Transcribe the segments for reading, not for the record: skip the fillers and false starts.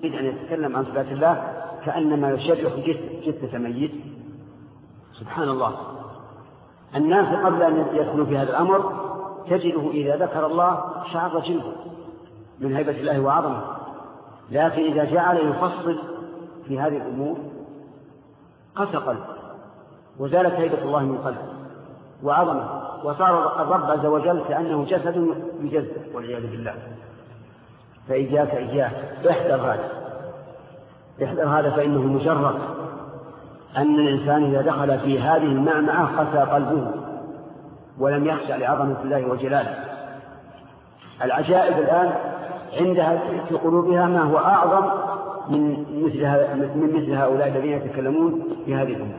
أن يتكلم عن صفات الله كأنما يشرح جثة ميت. سبحان الله. الناس قبل أن يدخلوا في هذا الأمر تجده إذا ذكر الله شعر جلده من هيبة الله وعظمه، لكن إذا جعل يفصل في هذه الأمور قسى قلبه وزالت هيبة الله من قلبه وعظمه، وصار الرب عز وجل كأنه جسد يجزء والعياذ بالله. فإياك احذر هذا فإنه مجرد أن الإنسان إذا دخل في هذه المعمعة قسى قلبه ولم يخشع لعظمة الله وجلاله. العجائب الآن عندها في قلوبها ما هو أعظم من مثل هؤلاء الذين يتكلمون في هذه الأمور.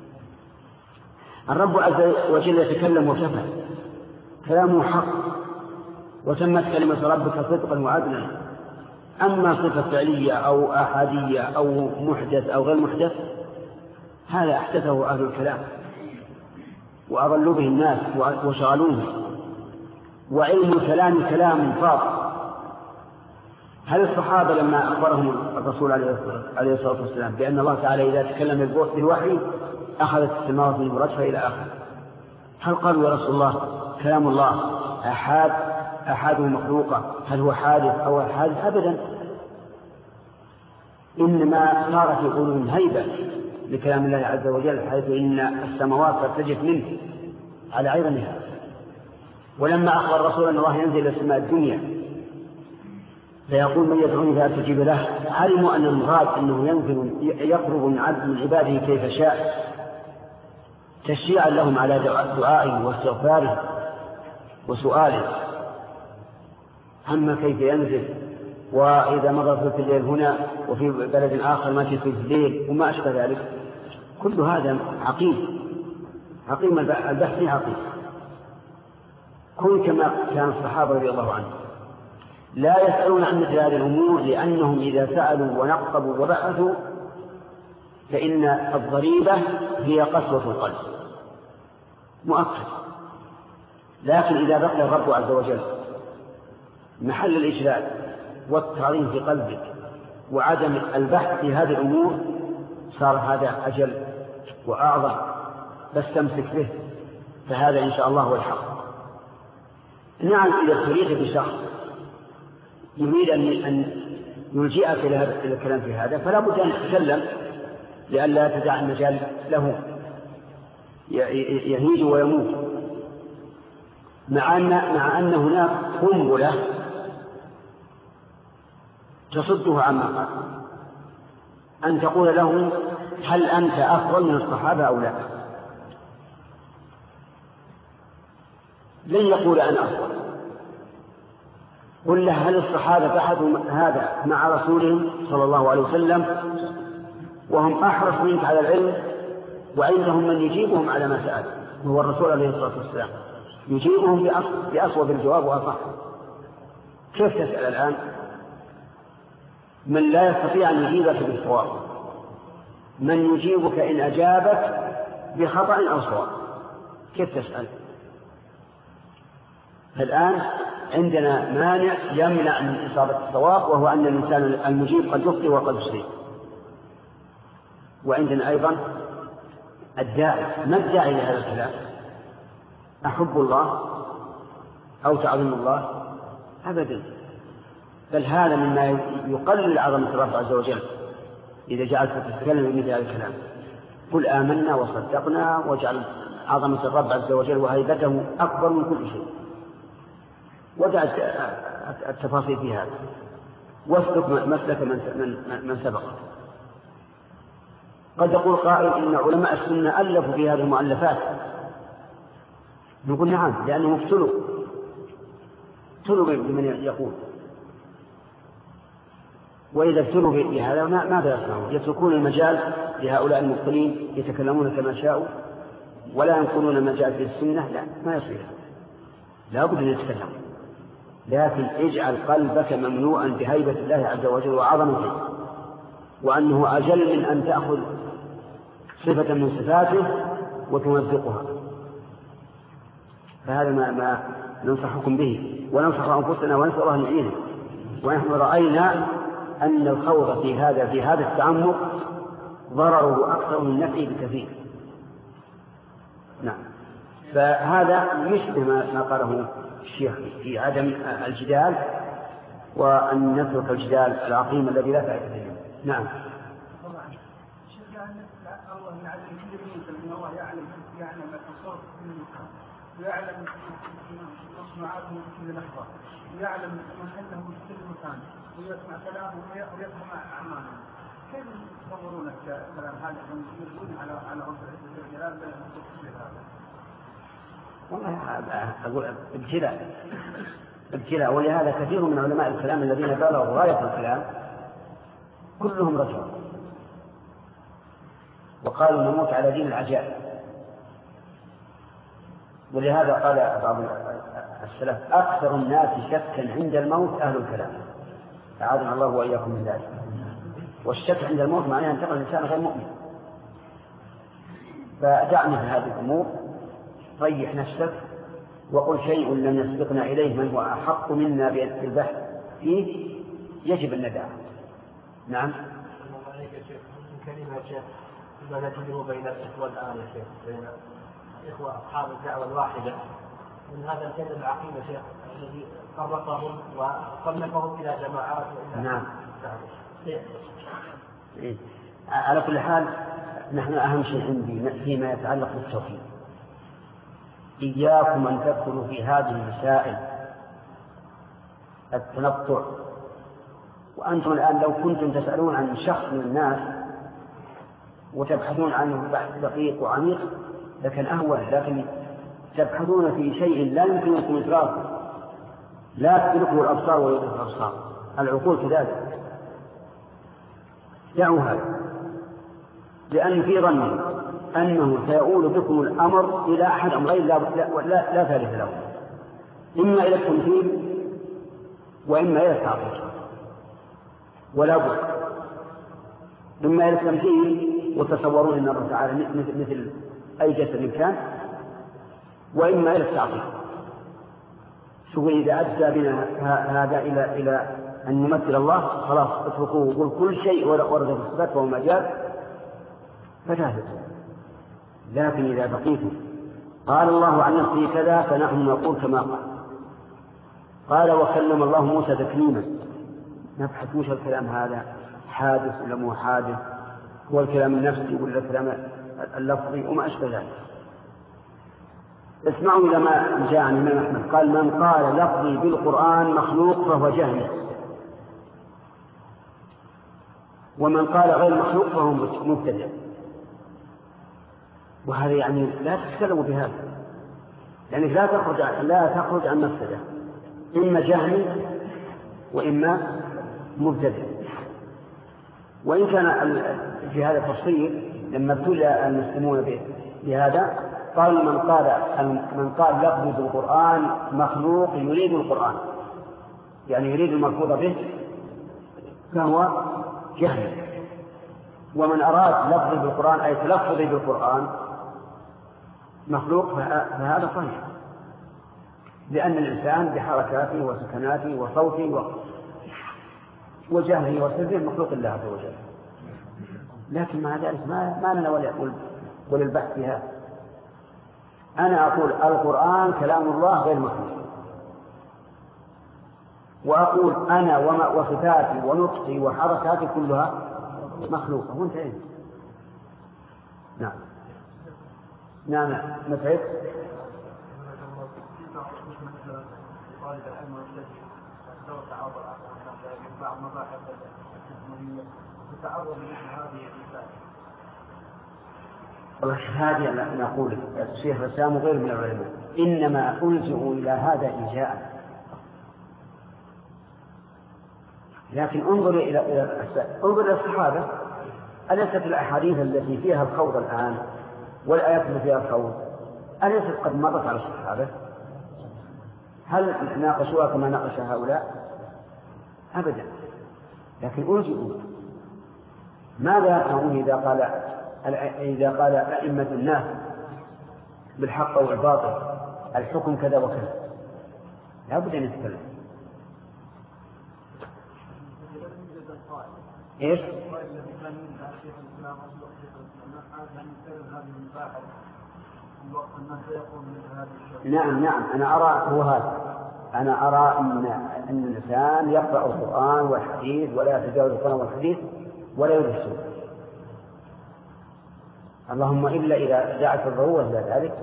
الرب عز وجل يتكلم وكفى، كلامه حق، وتمت كلمة ربك صدقا وعدلا. أما صفة فعلية أو أحادية أو محدث أو غير محدث هذا أحدثه أهل الكلام وأضلوا به الناس وشغلوه، وعلم الكلام كلام فاضل. هل الصحابة لما أخبرهم الرسول عليه الصلاة والسلام بأن الله تعالى إذا تكلم بالوحي أخذت السماوات من برجها إلى آخر، هل قالوا يا رسول الله كلام الله أحاده مخلوقة، هل هو حادث أو حادث؟ أبدا، إنما صار في قلوبهم هيبة لكلام الله عز وجل، حيث إن السماوات ترتجف منه على عظمها. ولما أخبر الرسول أن الله ينزل إلى السماء الدنيا فيقول من يدعوني فأستجيب له، علموا أن المراد أنه ينزل يقرب من عباده كيف شاء، تشجيعا لهم على دعائه واستغفاره وسؤاله. أما كيف ينزل وإذا مضى في الليل هنا وفي بلد آخر ما في الليل وما أشبه ذلك، كل هذا عقيم البحث عقيم. كن كما كان الصحابة رضي الله عنهم لا يسألون عن مثل هذه الأمور، لأنهم إذا سألوا ونقبوا وبحثوا فإن الضريبة هي قسوة القلب مؤكد. لكن إذا بقي الرب عز وجل محل الإجلال والتعظيم في قلبك وعدم البحث في هذه الأمور صار هذا أجل وأعظم، فاستمسك به، فهذا إن شاء الله هو الحق. نعم، إذا ابتليت بشخص يريد أن يلجئك إلى الكلام في هذا فلا بد أن تتكلم لئلا تدع المجال له يهيج ويموت، مع أن هناك قنبلة تصده عما قال، أن تقول له هل أنت أفضل من الصحابة أو لا؟ لن يقول أنا أفضل. قل له هل الصحابة بحثوا هذا مع رسولهم صلى الله عليه وسلم وهم أحرص منك على العلم، وعندهم من يجيبهم على ما سأل هو الرسول عليه الصلاة والسلام، يجيبهم بأصوب الجواب وأصح. كيف تسأل الآن من لا يستطيع أن يجيبك بالصواب، من يجيبك إن أجابك بخطأ أو صواب؟ كيف تسأل؟ فالآن عندنا مانع يمنع من إصابة الصواب، وهو أن الإنسان المجيب قد يخطئ وقد يصيب. وعندنا أيضا الداعي، ما الداعي لهذا الكلام؟ أحب الله أو تعظيم الله؟ أبدا، بل هذا مما يقلل عظمة الرب عز وجل إذا جعلت تتكلم بمثل هذا الكلام. قل آمنا وصدقنا، واجعل عظمة الرب عز وجل وهيبته أكبر من كل شيء، ودع التفاصيل في هذا، واسلك مسلك من سبق. قد يقول قائل إن علماء السنة ألفوا في هذه المؤلفات، نقول نعم، لأنهم ابتلوا بمن يقول، وإذا ابتلوا بهذا ماذا يصنعون؟ يتركون المجال لهؤلاء المبطلين يتكلمون كما شاءوا ولا ينقلون ما جاء في السنة. لا، ما يصير، لا بد أن يتكلم، لكن اجعل قلبك مملوءا بهيبة الله عز وجل وعظمته، وأنه أجل من أن تأخذ صفة من صفاته وتمزقها. فهذا ما ننصحكم به، وننصح أنفسنا ونسأل الله أن يعيننا. ونحن رأينا أن الخوض في هذا التعمق ضرره أكثر من نفعه بكثير. نعم. فهذا يشبه ما قاله الشيخ في عدم الجدال، وأن نترك الجدال العقيم الذي لا فائدة فيه. نعم. يعلم التصرف في كل مكان، ويعلم مصنوعاته في كل لحظة، ويعلم محله في كل مكان، ويسمع كلامه ويفهم أعماله. كيف تصورون الكلام هذا يردون على رب العزة والجلال هذا؟ والله أقول ابتلاء، ولهذا كثير من علماء الكلام الذين بلغوا غاية الكلام كلهم رجعوا وقالوا نموت على دين العجائب. ولهذا قال بعض السلف أكثر الناس شكا عند الموت أهل الكلام، أعاذنا الله وإياكم من ذلك. والشك عند الموت معناه أن تقل الإنسان غير مؤمن. فدعنا في هذه الأمور، ريح نفسك وقل شيء لم يسبقنا إليه من هو أحق منا بالبحث فيه يجب النداء. نعم. كلمة شيخ ما نجده بين الإخوة الآن يا شيخ، بين الإخوة أصحاب الدعوة الواحدة، من هذا الكلام العقيم يا شيخ الذي فرقهم وصنفهم إلى جماعات. نعم. على كل حال نحن أهم شيء عندي فيما يتعلق بالتوحيد، إياكم أن تدخلوا في هذه المسائل التنطع. وأنتم الآن لو كنتم تسألون عن شخص من الناس وتبحثون عنه بحث دقيق وعميق لكن أهون، لكن تبحثون في شيء لا يمكن لكم إدراكه، لا تدركه الأبصار ويدرك الأبصار، العقول كذلك. دعوا هذا، لأن في ظني أنه سيؤول بكم الأمر إلى أحد أمرين لا ثالث له، إما إلى التمثيل وإما إلى التعطيل، ولا بد. إما إلى التمثيل وتصورون أن الله تعالى مثل أي جسد كان، وإما إلى التعطيل. شوف إذا أدى بنا هذا إلى أن نمثل الله خلاص اتركوه وقل كل شيء ورد في الصفات فهو مجاز فجاهز. لكن إذا بقيتم قال الله عن نفسه كذا فنحن نقول كما قال وكلم الله موسى تكليما. نبحث وش الكلام هذا، حادث ولا مو حادث، هو الكلام النفسي ولا الكلام اللفظي وما أشبه ذلك. اسمعوا إلى ما جاء عن الإمام أحمد قال من قال لفظي بالقرآن مخلوق فهو جاهل، ومن قال غير مخلوق فهو مبتدع. وهذا يعني لا تتكلموا بهذا، يعني لا تخرج عن مفسدة، إما جاهل وإما مبتدع. وإن كان في هذا التفصيل لما ابتلى المسلمون بهذا قال من قال لفظ بالقرآن مخلوق يريد القرآن، يعني يريد الملفوظ به فهو جهل. ومن أراد لفظ بالقرآن أي تلفظ بالقرآن مخلوق فهذا صحيح، لأن الإنسان بحركاته وسكناته وصوته وجهله وسره مخلوق الله عز وجل. لكن مع ذلك ما لنا ولا البحث في هذا. أنا أقول القرآن كلام الله غير مخلوق، وأقول أنا وصفاتي ونطقي وحركاتي كلها مخلوقة وانتهينا. نعم. نعم مسعود. والله هذه نقول الشيخ الإسلام غير من العلماء، إنما ألجئوا إلى هذا إلجاء. لكن انظر إلى الصحابة، أليست الأحاديث التي فيها الخوض الآن والآيات التي فيها الخوض أليست قد مرت على الصحابة؟ هل ناقشوها كما ناقش هؤلاء؟ أبدا. لكن ألجئوا. ماذا يفعلون إذا قال أئمة الناس بالحق أو الباطل الحكم كذا وكذا؟ لا بد أن يتكلم. إيش؟ الذي كان يدعى شيخ الإسلام أو شيخ الإسلام هذا يستلم هذه المباحث الوقت الناس يقوم من هذا الشيء. نعم أنا أرى هو هذا. أنا أرى أن الإنسان يقرأ القرآن والحديث ولا يتجاوز القرآن والحديث ولا يدرسه، اللهم إلا إذا دعت الضرورة إلى ذلك.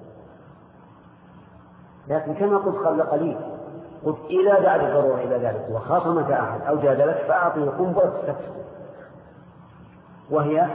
لكن كما قلت قبل قليل، قلت إذا دعت الضرورة إلى ذلك وخاصمك أحد أو جادلك فأعطي قنبلة السكت، وهي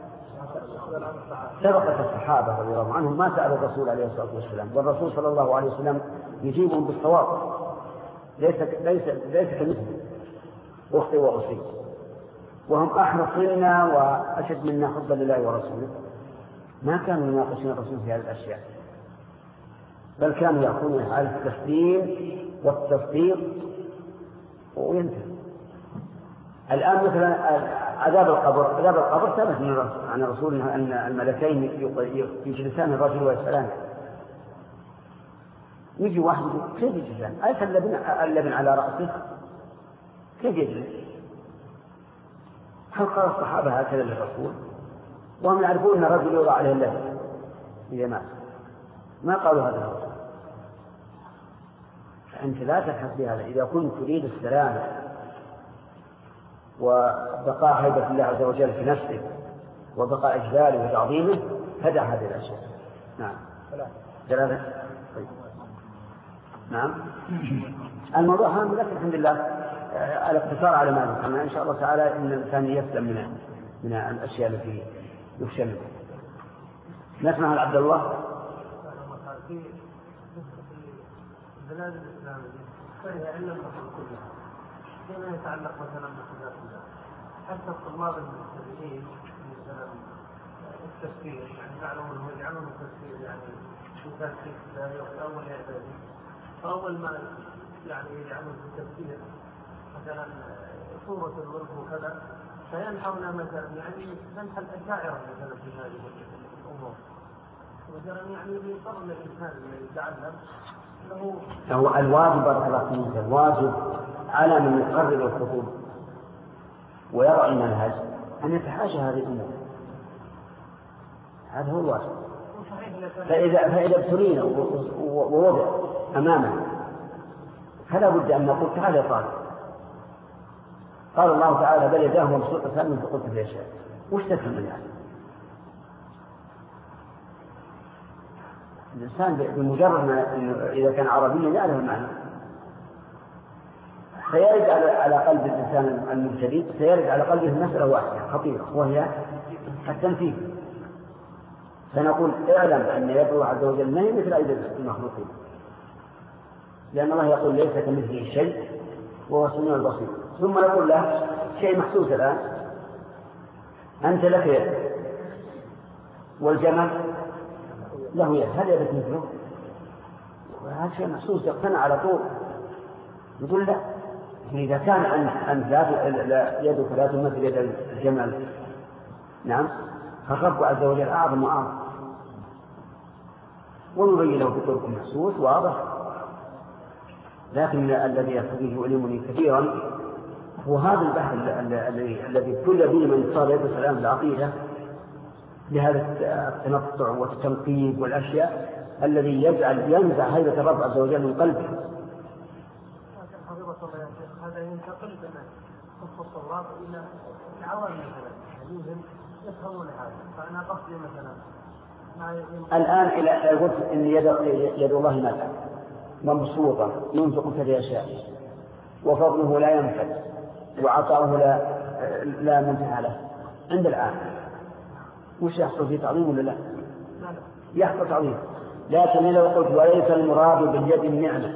سبقت الصحابة رضي الله عنهم ما سألوا الرسول عليه الصلاة والسلام، والرسول صلى الله عليه وسلم يجيبهم بالصواب، ليس كمثله أخطئ وأصيب، وهم أحرص منا وأشد منا حبا لله ورسوله، ما كانوا يناقشون الرسول في هذه الأشياء، بل كانوا يأخذون على التسليم والتصديق وينتهي. الآن مثلا عذاب القبر ثبت عن الرسول أن الملكين يجلسان الرجل ويسألان. يجي واحد يقول كيف يجلسان؟ أليس اللبن على رأسه؟ كيف يجلس؟ هل قال الصحابة هكذا للرسول؟ وهم يعرفون أن الرجل يوضع عليه اللبن إذا مات، ما قالوا هذا الرجل. فأنت لا تبحث بهذا. إذا كنت تريد السلامة وبقاء هيبة الله عز وجل في نفسك وبقاء إجلاله وتعظيمه فدع هذه الأشياء. نعم. ثلاثة. طيب. نعم. الموضوع هام، لكن الحمد لله الاقتصار على ما ذكرنا إن شاء الله تعالى إن الإنسان يسلم من الأشياء التي يخشى منها. نسمع عبد الله. في البلاد الإسلامية فهي علم الأصول كلها، فيما يتعلق مثلا بصفات الله، حتى الطلاب المبتدئين مثلا التفسير، يعني يعلمون يجعلون التفسير يعني صفات الله أول إعدادي، فأول ما يعني يجعلون في التفسير مثلا سورة الملك وكذا، فينحون مثلا يعني ينحى الأشاعرة مثلا في هذه الأمور، مثلا يعني يضطر الإنسان يتعلم له. هو الواجب الواجب على من يقرر الخطوب ويرى المنهج أن يتحاشى هذه الأمور، هذا هو الواجب. فإذا ابتلينا ووضع أمامنا فلا بد أن نقول تعالى يا طالب، قال الله تعالى بل يداه مبسوطتان من فوق كل شيء، وش تفهم من هذا؟ الإنسان بمجرد ما إذا كان عربيا يعرف المعنى سيرد على قلب الإنسان المبتدئ، سيرد على قلبه مسألة واحدة خطيرة وهي التنفيذ. فنقول اعلم أن يد الله عز وجل ما هي مثل أيدي المخلوقين، لأن الله يقول ليس كمثله شيء وهو السميع البصير. ثم نقول له شيء محسوس الآن، أنت لك يد والجمل له يد، هل يدك مثله؟ وهذا شيء محسوس يقتنع على طول. يقول لا، إذا كان أنت لا يدك لا تمثل يد الجمل، نعم، فالرب عز وجل أعظم وأعظم، ونبين له بطرق محسوس واضح. لكن الذي يقتضيه يؤلمني كثيرا هو هذا البحث الذي ابتلي به من صار يد السلام العقيدة بهذا التنطع والتنقيب والأشياء الذي ينزع هيبة الرب عز وجل من قلبه. هذا ينتقل من قصة الله إلى العوام مثلا يفهمون هذا. فأنا قصدي مثلا الآن إلى قلت إن يد الله ملأ مبسوطة ينفق كذا يشاء وفضله لا ينفد وعطاؤه لا منتهى له. عند الآن وش يحصل في تعظيم ولا لا؟ يحصل تعظيم. لكن لو قلت وليس المراد باليد النعمة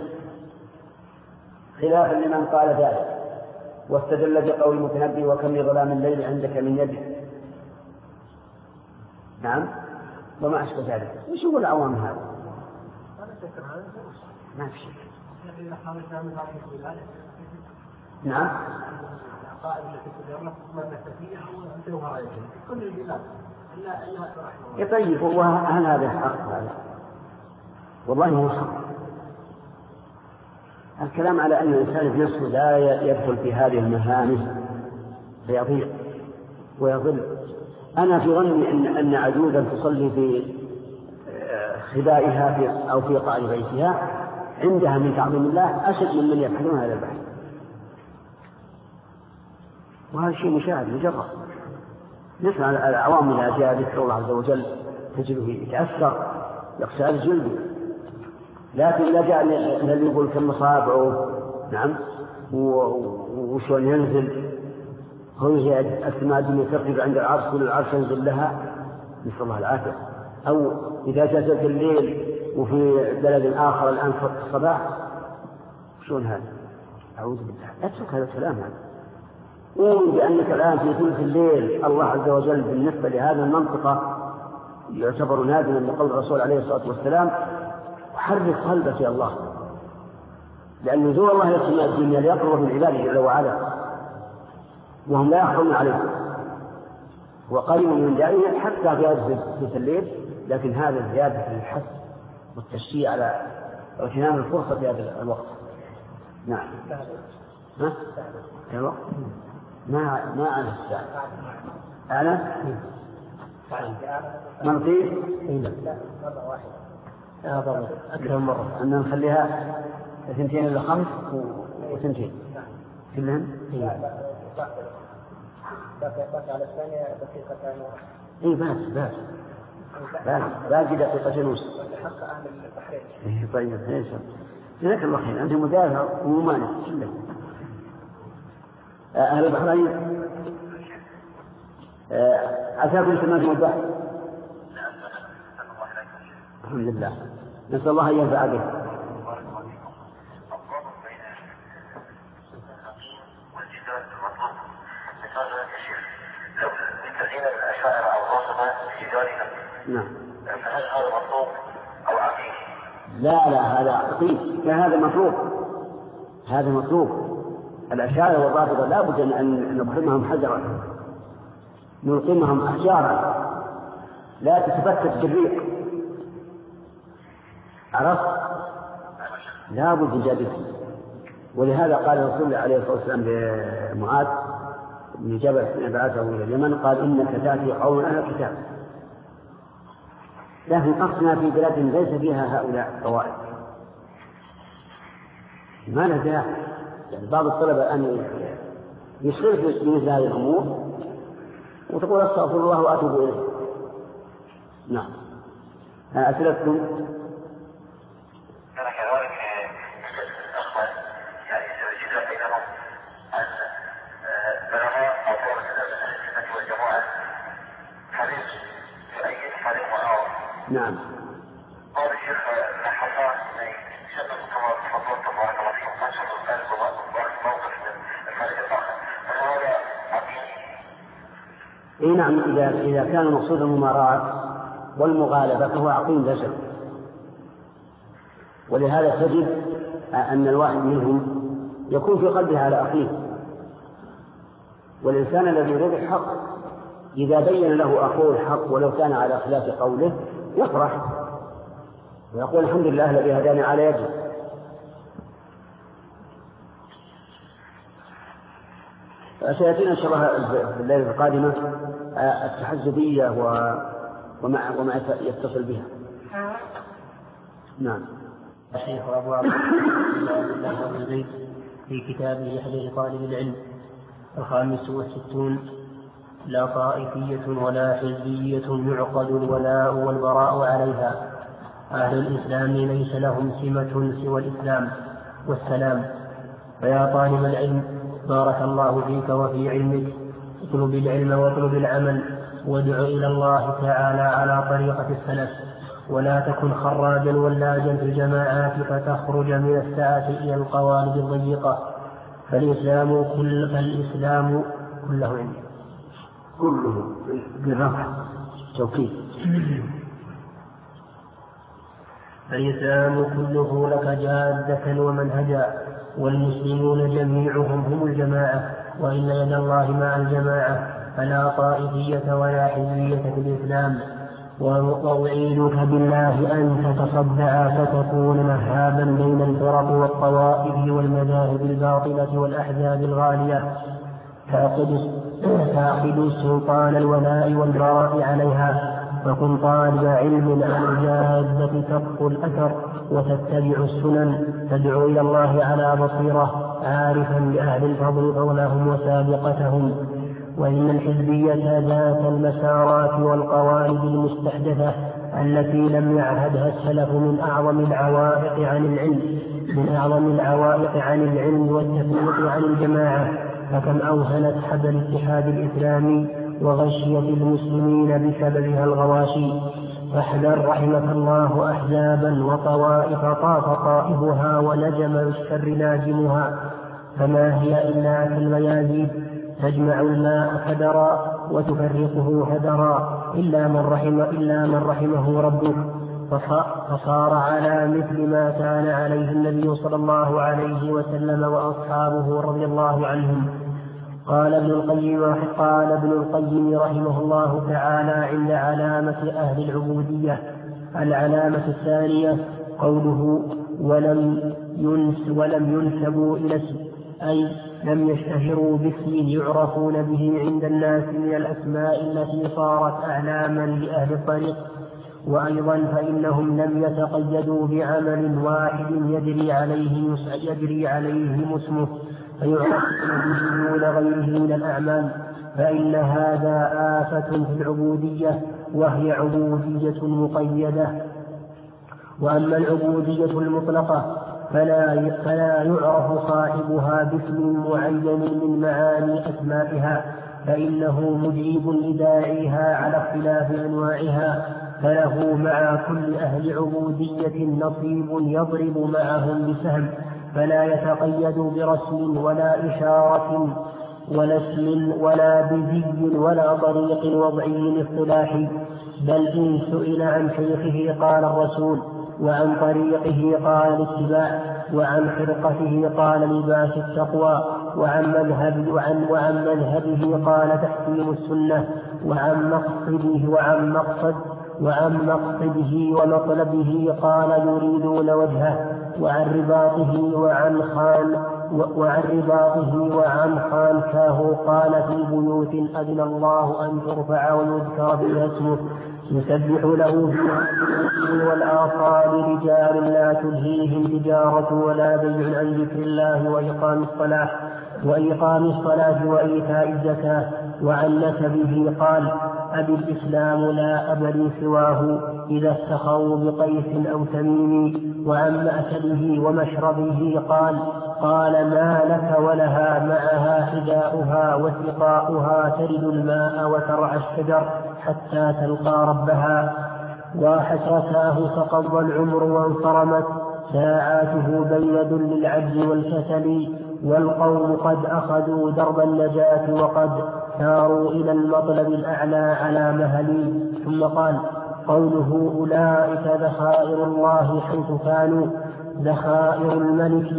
خلافا لمن قال ذلك واستدل بقول المتنبي وكم لظلام الليل عندك من يد، نعم، وما أشبه ذلك. وش يقول العوام هذا؟ ما في شيء. نعم. يطيب. وهل هذا الحق؟ هذا والله هو حق. الكلام على أن الإنسان بنفسه لا يدخل في هذه المهامس فيضيق ويضل. أنا في ظني أن عجوزا تصلي في خبائها أو في قعر بيتها عندها من تعظيم الله أشد من يفعلون هذا البحث، وهذا شيء مشاهد مجرد. نسمع العوام إذا جاء ذكر الله عز وجل تجده يتأثر يقشعر جلده، لكن إذا جاء الذي يقول كم أصابعه نعم وشون ينزل هو السماء الدنيا ترتفع عند العرش كل العرش ينزل لها نسأل الله العافية، أو إذا جاءت الليل وفي بلد آخر الآن في الصباح شون هذا؟ أعوذ بالله، أترك هذا الكلام هذا. قول بأنك الآن في ثلث الليل الله عز وجل بالنسبة لهذه المنطقة يعتبر نازلا لقول الرسول عليه الصلاة والسلام، وحرك قلبك يا الله، لأن نزول الله إلى السماء الدنيا ليقرب من عباده جل وعلا وهم لا يخفون عليه، وقريب من دائما حتى في هذا ثلث الليل، لكن هذا زيادة في الحث والتشجيع على اغتنام الفرصة في هذا الوقت. نعم. ها؟ الوقت؟ ما أنا الساعة. أنا؟ منطيق؟ لا مرة واحدة. أكثر مرة. أن نخليها 2 إلى 5 و2 كلهم؟ دقيقة على الثانية دقيقتان. إيه باقي دقيقتين ونص. حق أهل البحرين. طيب جزاك الله خير، أنت مدافع وممانع. أهل البحرين عساكم سماكم البحر. الحمد لله، نسأل الله أن ينفع به. نعم. فهل هذا مطلوب أو عقيم؟ لا هذا عقيم، فهذا مطلوب، هذا مطلوب. الأشاعرة والرافضة لا بد أن نبحرهم حجرا، نلقمهم أحجارا لا تتفتت بالريح، عرفت؟ لا بد من جديد. ولهذا قال الرسول الله عليه الصلاة والسلام لمعاذ بن جبل حين بعثه إلى اليمن قال إنك تأتي قوم أهل الكتاب، لكن أصلنا في بلاد ليس فيها هؤلاء الطوائف. ما له داعي يعني بعض الطلبة أن يشغل في مثل هذه الأمور وتقول أستغفر الله وأتوب إليه. نعم. أسئلتكم؟ أنا كذلك أخوان يعني يوجد بينهم العلماء أو طلبة السنة والجماعة حديث يؤيد حديث وآخر. نعم. قال الشيخ نحفظ شبه كما تفضلت بارك الله فيكم نشر الآن موقف الفريق الآخر، فهذا عقيم. إيه نعم، إذا كان مقصود المماراة والمغالبة فهو عقيم لا شك. ولهذا تجد أن الواحد منهم يكون في قلبه على أخيه، والإنسان الذي يريد الحق إذا بين له أخوه الحق ولو كان على خلاف قوله يفرح ويقول الحمد لله الذي هداني على يده. سيأتينا إن شاء الله في الليلة القادمة التحزبية وما يتصل بها. نعم. الشيخ أبو عبد الله بن زيد في كتابه يحذر طالب العلم 65 لا طائفية ولا حزبية يعقد الولاء والبراء عليها. أهل الإسلام ليس لهم سمة سوى الإسلام والسلام. فيا طالب العلم بارك الله فيك وفي علمك، اطلب العلم واطلب العمل وادع إلى الله تعالى على طريقة السلف، ولا تكن خراجا ولاجا في الجماعات فتخرج من الساعة إلى القوالب الضيقة. فالإسلام كله علم، كله بالرفع توكيد. فالإسلام كله لك جادة ومنهجا، والمسلمون جميعهم هم الجماعة، وإن يد الله مع الجماعة، فلا طائفية ولا حزبية في الإسلام. وأعينك بالله أن تتصدع فتكون مهابا بين الفرق والطوائف والمذاهب الباطلة والأحزاب الغالية. فاعقدوا سلطان الولاء والبراء عليها، وكن طالب علم عن الجادة تبقوا الأثر وتتبع السنن، تدعو إلى الله على بصيرة عارفا بأهل الفضل فضلهم وسابقتهم. وإن الحزبية ذات المسارات والقوالب المستحدثة التي لم يعهدها السلف من أعظم العوائق عن العلم والتفريق عن الجماعة، فكم أوهنت حبل الاتحاد الإسلامي وغشيت المسلمين بسببها الغواشي. فاحذر رحمك الله أحزابا وطوائف طاف طائفها ونجم بالشر ناجمها، فما هي إلا كالميازيد تجمع الماء هدرا وتفرقه هدرا إلا من رحمه ربك، فصار على مثل ما كان عليه النبي صلى الله عليه وسلم وأصحابه رضي الله عنهم. قال ابن القيم رحمه الله تعالى عند علامة أهل العبودية: العلامة الثانية قوله ولم ينسبوا إلى اسم، أي لم يشتهروا باسم يعرفون به عند الناس من الأسماء التي صارت أعلاما لأهل الطريق. وأيضا فإنهم لم يتقيدوا بعمل واحد يجري عليه اسمه فيعرفون به دون غيره من الأعمال، فإن هذا آفة في العبودية، وهي عبودية مقيدة. وأما العبودية المطلقة فلا يعرف صاحبها باسم معين من معاني أسمائها، فإنه مجيب لداعيها على اختلاف أنواعها، فله مع كل أهل عبودية نصيب يضرب معهم بسهم، فلا يتقيد برسم ولا إشارة ولا اسم ولا بزي ولا طريق وضعي اصطلاحي، بل إن سئل عن شيخه قال الرسول، وعن طريقه قال الاتباع، وعن خرقته قال لباس التقوى، وعن مذهبه قال تحكيم السنة، وعن مقصده ومطلبه قال يريدون وجهه، وعن رباطه وعن خانكاه قال في بيوت أذن الله أن ترفع ويذكر بها اسمه يسبح له فيها بالعشي والآصال رجال لا تلهيهم تجارة ولا بيع عن ذكر الله وإقام الصلاة وإيتاء الزكاة. وعن نسبه قال أبي الإسلام لا أب لي سواه إذا استخوا بقيس أو تميم. وعن مأكله ومشربه قال ما لك ولها معها حذاؤها وسقاؤها ترد الماء وترعى الشجر حتى تلقى ربها. وحسرتاه فقضى العمر وانصرمت ساعاته بين ذل العجز والكسل، والقوم قد أخذوا درب النجاة وقد ساروا إلى المطلب الأعلى على مهلي. ثم قال قوله أولئك ذخائر الله حيث كانوا، ذخائر الملك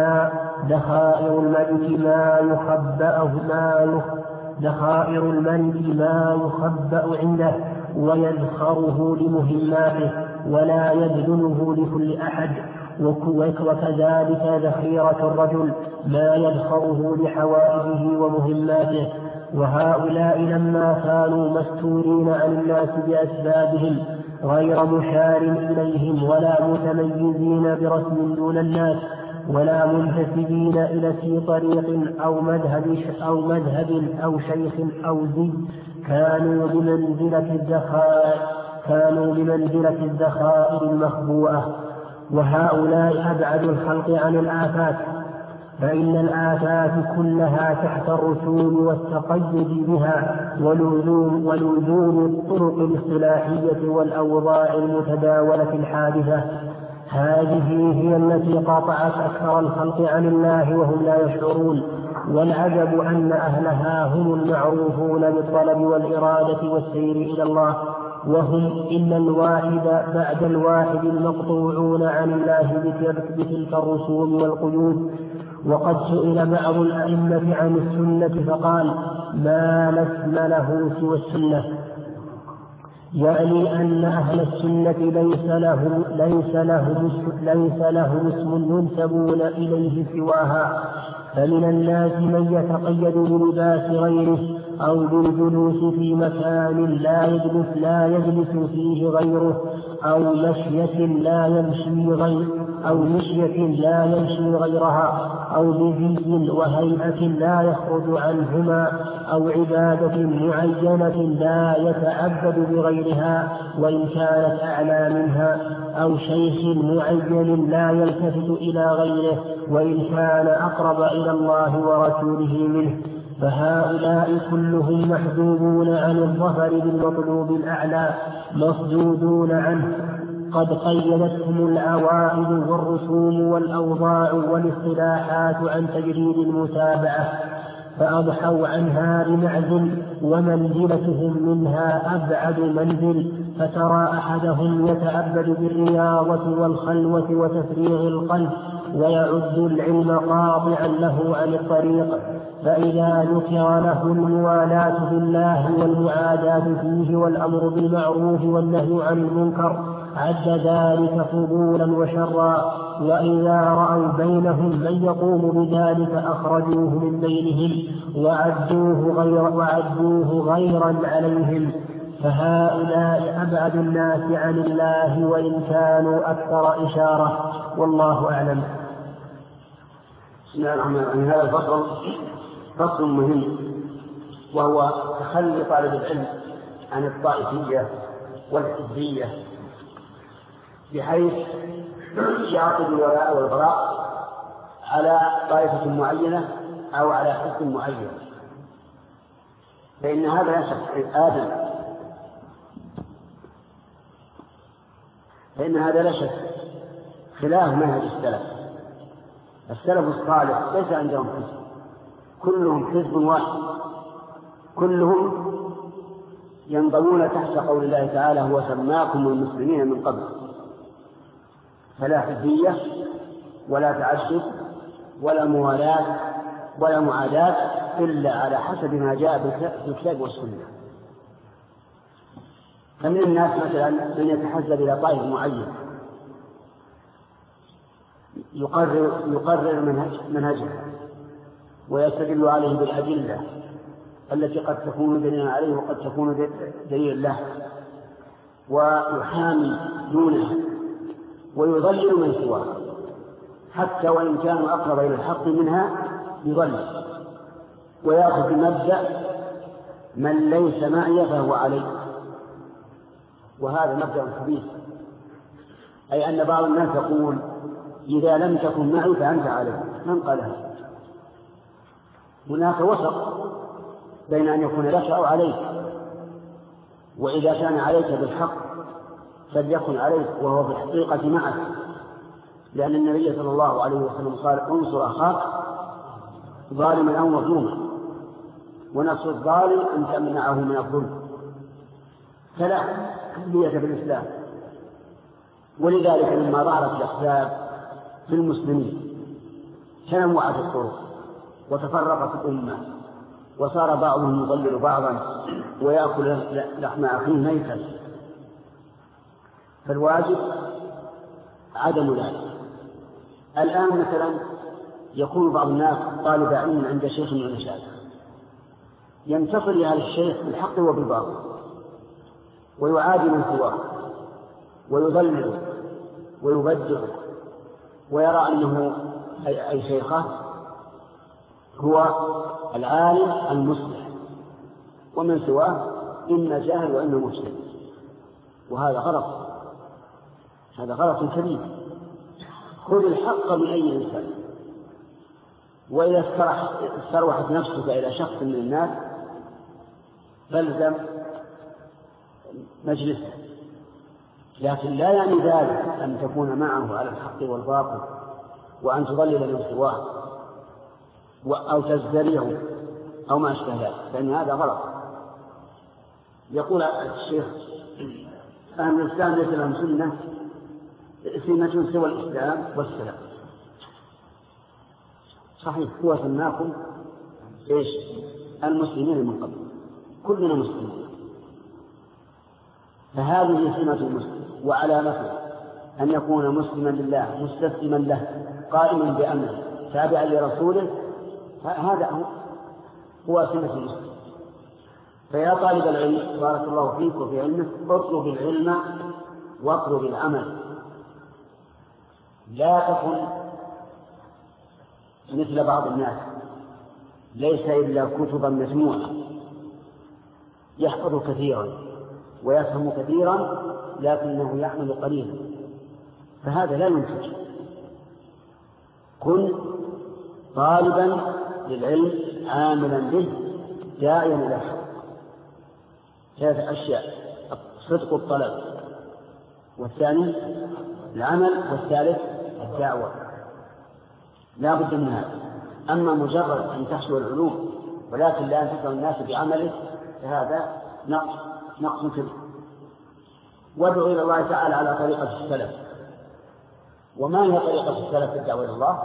ما يخبأ عنده ويذخره لمهماته ولا يبذله لكل أحد، وكذلك ذخيرة الرجل ما يذخره لحوائجه ومهماته. وهؤلاء لما كانوا مستورين عن الناس بأسبابهم غير مشار إليهم ولا متميزين برسم دون الناس ولا منتسبين إلى في طريق أو مذهب أو شيخ أو زي، كانوا بمنزلة الذخائر المخبوءة. وهؤلاء أبعد الخلق عن الآفات، فإن الآفات كلها تحت الرسوم والتقيد بها ولزوم الطرق الاصطلاحية والأوضاع المتداولة الحادثة. هذه هي التي قاطعت أكثر الخلق عن الله وهم لا يشعرون. والعجب أن أهلها هم المعروفون بالطلب والإرادة والسير إلى الله، وهم إلا الواحد بعد الواحد المقطوعون عن الله بتلك الرسوم والقيود. وقد سئل بعض الأئمة عن السنة فقال ما اسم له سوى السنة، يعني أن أهل السنة ليس لهم اسم ينسبون إليه سواها. فمن الناس من يتقيد بلباس غيره أو بالجلوس في مكان لا يجلس فيه غيره، أو مشية لا يمشي غيرها، أو بزي وهيئة لا يخرج عنهما، أو عبادة معينة لا يتعبد بغيرها وإن كانت أعلى منها، أو شيخ معين لا يلتفت إلى غيره وإن كان أقرب إلى الله ورسوله منه، فهؤلاء كلهم محجوبون عن الظفر بالمطلوب الأعلى مصدودون عنه. قد قيدتهم العوائد والرسوم والأوضاع والاصطلاحات عن تجريد المتابعة، فأضحوا عنها بمعزل، ومنزلتهم منها أبعد منزل، فترى أحدهم يتعبد بالرياضة والخلوة وتفريغ القلب، ويعد العلم قاطعا له عن الطريق، فإذا ذكر له الموالاة بالله والمعاداة فيه والأمر بالمعروف والنهي عن المنكر عد ذلك فضولا وشرا، وإذا رأوا بينهم من يقوم بذلك أخرجوه من بينهم وعدوه غيرا عليهم، فهؤلاء أبعد الناس عن الله وإن كانوا أكثر إشارة، والله أعلم. بسم الله الرحمن الرحيم. هذا الفصل فصل مهم، وهو تخلي طالب العلم عن الطائفية والحزبية، بحيث يعقد الولاء والبراء على طائفة معينة أو على حزب معين، فإن هذا لا شك فإن هذا لا شك خلاف منهج السلف الصالح ليس عندهم حزب، كلهم حزب واحد، كلهم ينضمون تحت قول الله تعالى: هو سماكم المسلمين من قبل. فلا حزبية ولا تعسف ولا موالاة ولا معاداة إلا على حسب ما جاء في الكتاب والسنة. فمن الناس مثلا من يتحزب إلى طائف معين يقرر منهجه ويستدل عليه بالأدلة التي قد تكون دليلا عليه وقد تكون دليلا له، ويحامي دونه ويضلل من سواه، حتى وإن كانوا أقرب إلى الحق منها يضلل، ويأخذ بمبدأ من ليس معي فهو علي، وهذا مبدأ خبيث، أي أن بعض الناس يقول: إذا لم تكن معي فأنت علي. من قالها؟ هناك وسط بين أن يكون لك أو عليك، وإذا كان عليك بالحق فليكن عليك وهو في الحقيقة معك، لأن النبي صلى الله عليه وسلم قال: انصر أخاك ظالما أو مظلوما، ونصر الظالم أن تمنعه من الظلم، فلا حزبية بالإسلام. ولذلك لما ظهرت الأحزاب في المسلمين تنوعت الطرق وتفرقت الأمة، وصار بعضهم يضلل بعضا ويأكل لحم أخيه ميتا، فالواجب عدم ذلك. الآن مثلا يكون بعض الناس طالب علم عند شيخ من المشايخ، ينتصر لهذا الشيخ بالحق وبالباطل، ويعادي من سواه ويضلله ويبدعه، ويرى أنه أي شيخه هو العالم المصلح، ومن سواه إما جاهل وإما مجتهد، وهذا غلط، هذا غلط كبير. خذ الحق من أي إنسان، وإذا استروحت نفسك إلى شخص من الناس فالزم مجلسه، لكن لا يعني ذلك أن تكون معه على الحق والباطل وأن تضلل من سواه أو تزدريه أو ما أشبه ذلك، فإن هذا غلط. يقول الشيخ: أهل الإسلام ليس لهم سنة سوى الإسلام والسلام. صحيح، هو سماكم المسلمين من قبل، كلنا مسلمين، فهذه سمة المسلم وعلامته أن يكون مسلما لله مستسلما له قائما بأمره تابعا لرسوله، هذا هو سمة المسلم. فيا طالب العلم بارك الله فيك وفي علمك اطلب العلم واطلب العمل، لا تكن مثل بعض الناس ليس إلا كتبا مسموعة يحفظ كثيرا ويفهم كثيرا لكنه يعمل قليلا، فهذا لا ينتج. كن طالبا للعلم عاملا به داعيا إلى الحق. 3 أشياء: صدق الطلب، والثاني العمل، والثالث الدعوة. لا بد من هذا. أما مجرد أن تحصل العلوم ولكن لا تنفع الناس بعمله فهذا نقص كبير. وادعو إلى الله تعالى على طريقة السلف. وما هي طريقة السلف في الدعوة إلى الله؟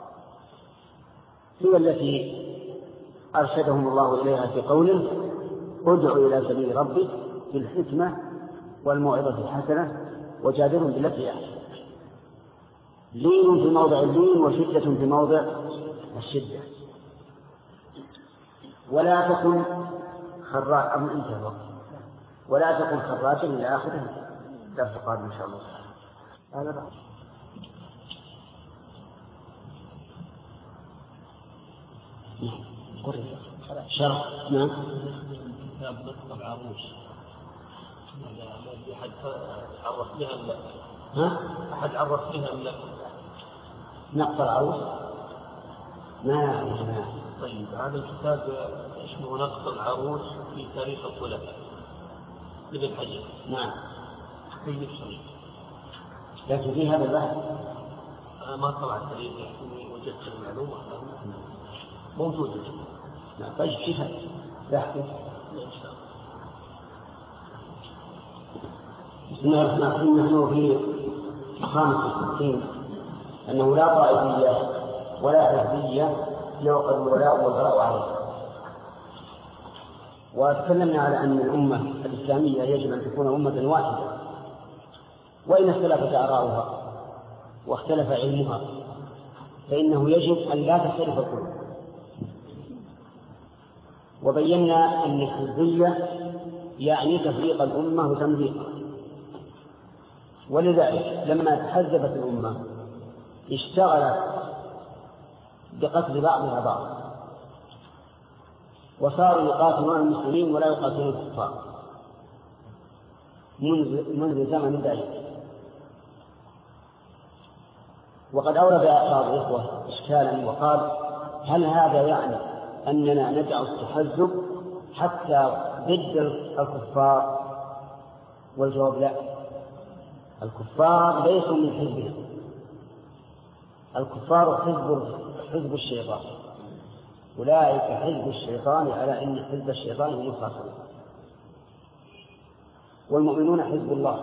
هي التي أرشدهم الله إليها في قوله: ادعو إلى سبيل ربك بالحكمة والموعظة الحسنة وجادلهم بالتي أحسن. لين في موضع اللين وشدة في موضع الشدة. ولا تكن خراجا إلى آخره. درس قادم إن شاء الله. هذا بعد شرح. نعم. كتاب نقطة العروس. أحد عرف بها ولا؟ ها؟ أحد عرف بها ولا؟ نقطة العروس؟ نعم. طيب، هذا الكتاب اسمه نقطة العروس في تاريخ الخلفاء لابن حجر. نعم. كيف صحيح؟ لكن في هذا البحث أنا ما طلعت عليه لكني وجدت المعلومة موجودة. نعم. طيب كيف بحثه؟ إن شاء الله. بسم الله الرحمن الرحيم. نحن في 65 أنه لا طائفية ولا حزبية يوقع الولاء والبراء عليه. وتكلمنا على أن الأمة الإسلامية يجب أن تكون أمة واحدة، وإن اختلفت آراؤها واختلف علمها فإنه يجب أن لا تختلف القلوب. وبينا أن الحزبية يعني تفريق الأمة وتمزيقها، ولذلك لما تحزبت الأمة اشتغلت بقتل بعضها بعضا، وصاروا يقاتلون المسلمين ولا يقاتلون الكفار منذ زمن بعيد. وقد أورد بعض الإخوة إشكالا وقال: هل هذا يعني أننا ندع التحزب حتى ضد الكفار؟ والجواب: لا، الكفار ليسوا من حزبنا، الكفار حزب الشيطان، أولئك حزب الشيطان، على أن حزب الشيطان هم الخاسرون، والمؤمنون حزب الله.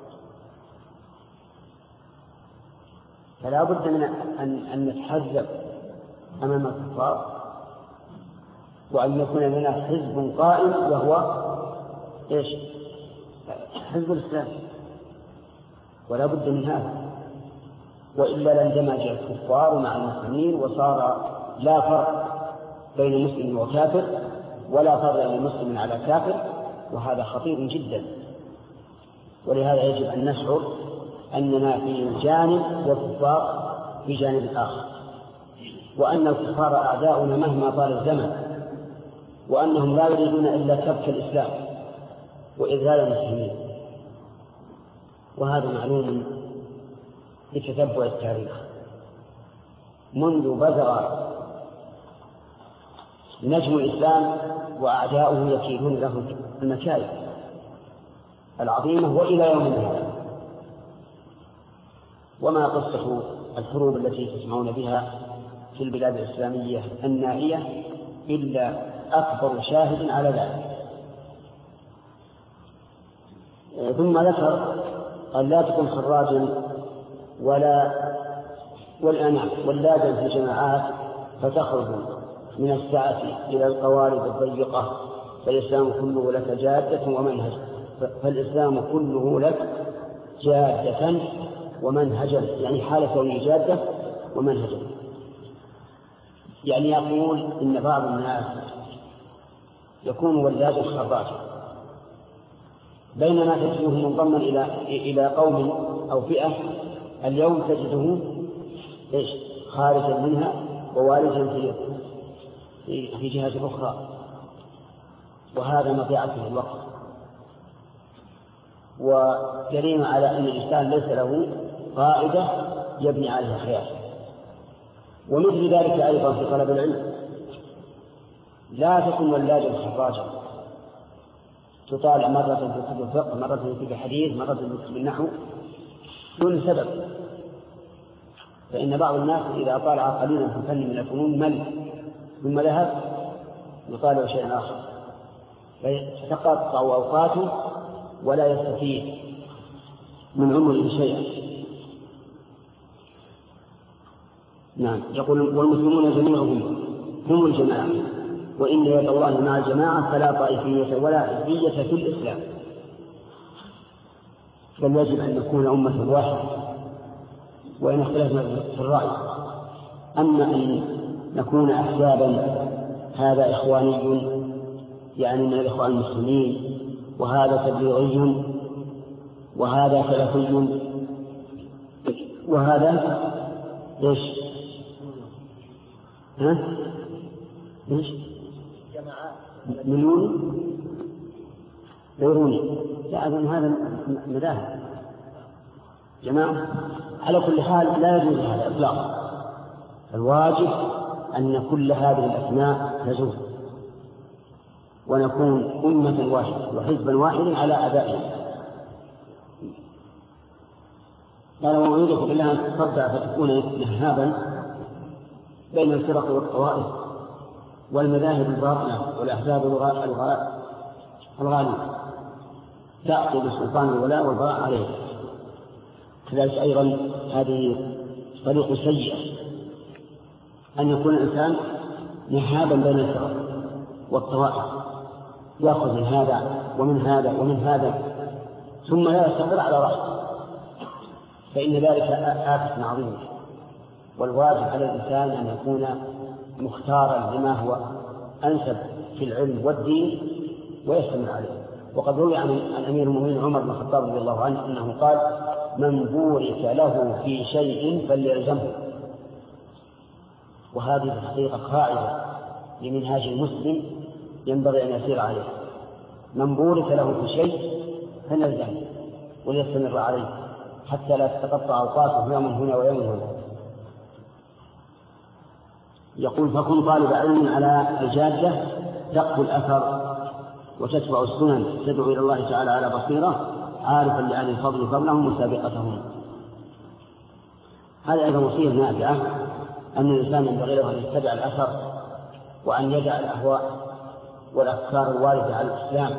فلا بد من أن نتحزب أمام الكفار، وأن يكون لنا حزب قائم وهو إيش؟ حزب الإسلام، ولا بد من هذا، وإلا لاندمج الكفار مع المسلمين وصار لا فرق بين مسلم وكافر ولا فرق بين مسلم على كافر، وهذا خطير جدا. ولهذا يجب أن نشعر أننا في جانب والكفار في جانب آخر، وأن الكفار أعداؤنا مهما طال الزمن، وأنهم لا يريدون إلا كبك الإسلام وإذلال المسلمين. وهذا معلوم بتتبع التاريخ منذ بزغ نجم الإسلام وأعداؤه يكيدون له المكائد العظيمة وإلى يومنا هذا. وما قصة الحروب التي تسمعون بها في البلاد الإسلامية النائية إلا أكبر شاهد على ذلك. ثم ذكر أن لا تكن خراجا واللاجا في الجماعات فتخرج من السعة إلى القوارب الضيقة، فالإسلام كله لك جادة ومنهجا، فالإسلام كله لك جادة ومنهجا، يعني حالة كونه جادة ومنهجا. يعني يقول إن بعض الناس يكون ولاده خراجا، بينما تجده منضما إلى قوم أو فئة اليوم تجده خارجا منها ووالدا في جهة أخرى، وهذا مضيعة الوقت وجريمة على أن الإنسان ليس له قاعدة يبني عليها حياته. ومثل ذلك أيضا في طلب العلم، لا تكن ولادا خراجا تطالع مرة في كتب الفقه، مرة في الحديث، مرة في كتب النحو دون سبب، فإن بعض الناس إذا طالع قليلا في فن من الفنون مل ثم ذهب يطالع شيئا آخر فتقطع أوقاته ولا يستفيد من عمره شيئا. نعم. يقول والمسلمون جميعهم هم الجماعة، وإن يد الله مع الجماعة فلا طائفية ولا حزبية في الإسلام، بل يجب أن نكون أمة واحدة وإن اختلفنا في الرأي. أما أن نكون أحزابا هذا إخواني يعني من الإخوان المسلمين، وهذا تبليغي، وهذا سلفي، وهذا ايش؟ ايش؟ مليون غيروني، لا أظن هذا مذاهب جماعة. على كل حال لا يجوز هذا إطلاقا، الواجب أن كل هذه الأسماء تزول ونكون أمة واحدة وحزبا واحدا على أعدائنا. قال وأعوذ بالله أن تصدع فتكون نهابا بين الفرق والطوائف والمذاهب الباطلة والأحزاب الغالية تأخذ بسلطان الولاء والبراء عليه. كذلك أيضا هذه طريق سيئة أن يكون الإنسان نهابا بين الفرق والطوائف، يأخذ من هذا ومن هذا ومن هذا ثم لا يستقر على رأسه، فإن ذلك آفة عظيمة. والواجب على الإنسان أن يكون مختارا لما هو أنسب في العلم والدين ويستمر عليه. وقد روي عن أمير المؤمنين عمر بن الخطاب رضي الله عنه أنه قال من بورك له في شيء فليلزمه. وهذه في الحقيقة قاعدة لمنهاج المسلم ينبغي أن يسير عليه، من بورك له في شيء فليلزمه وليستمر عليه حتى لا تتقطع أوقاته يوم هنا ويوم هنا. يقول فكن طالب علم على الجادة تقوى الأثر وتتبع السنن تدعو إلى الله تعالى على بصيرة عارفا لأهل الفضل فضلهم وسابقتهم. هذا أيضا وصية نافعة أن الإنسان ينبغي له أن يتبع الأثر وأن يدع الأهواء والأفكار الواردة على الإسلام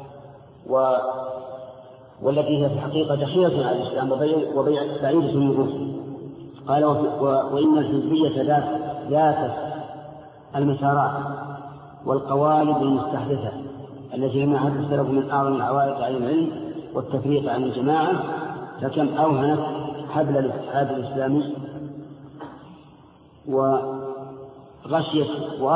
والتي هي في الحقيقة دخيلة على الإسلام وبعيدة النفوس. قال وإن الحزبية ذات المسارات والقوالب المستحدثة التي جمعت السلف من أعظم العوائق عن العلم والتفريق عن الجماعة، فكم أوهنت حبل الاتحاد الإسلامي وغشيت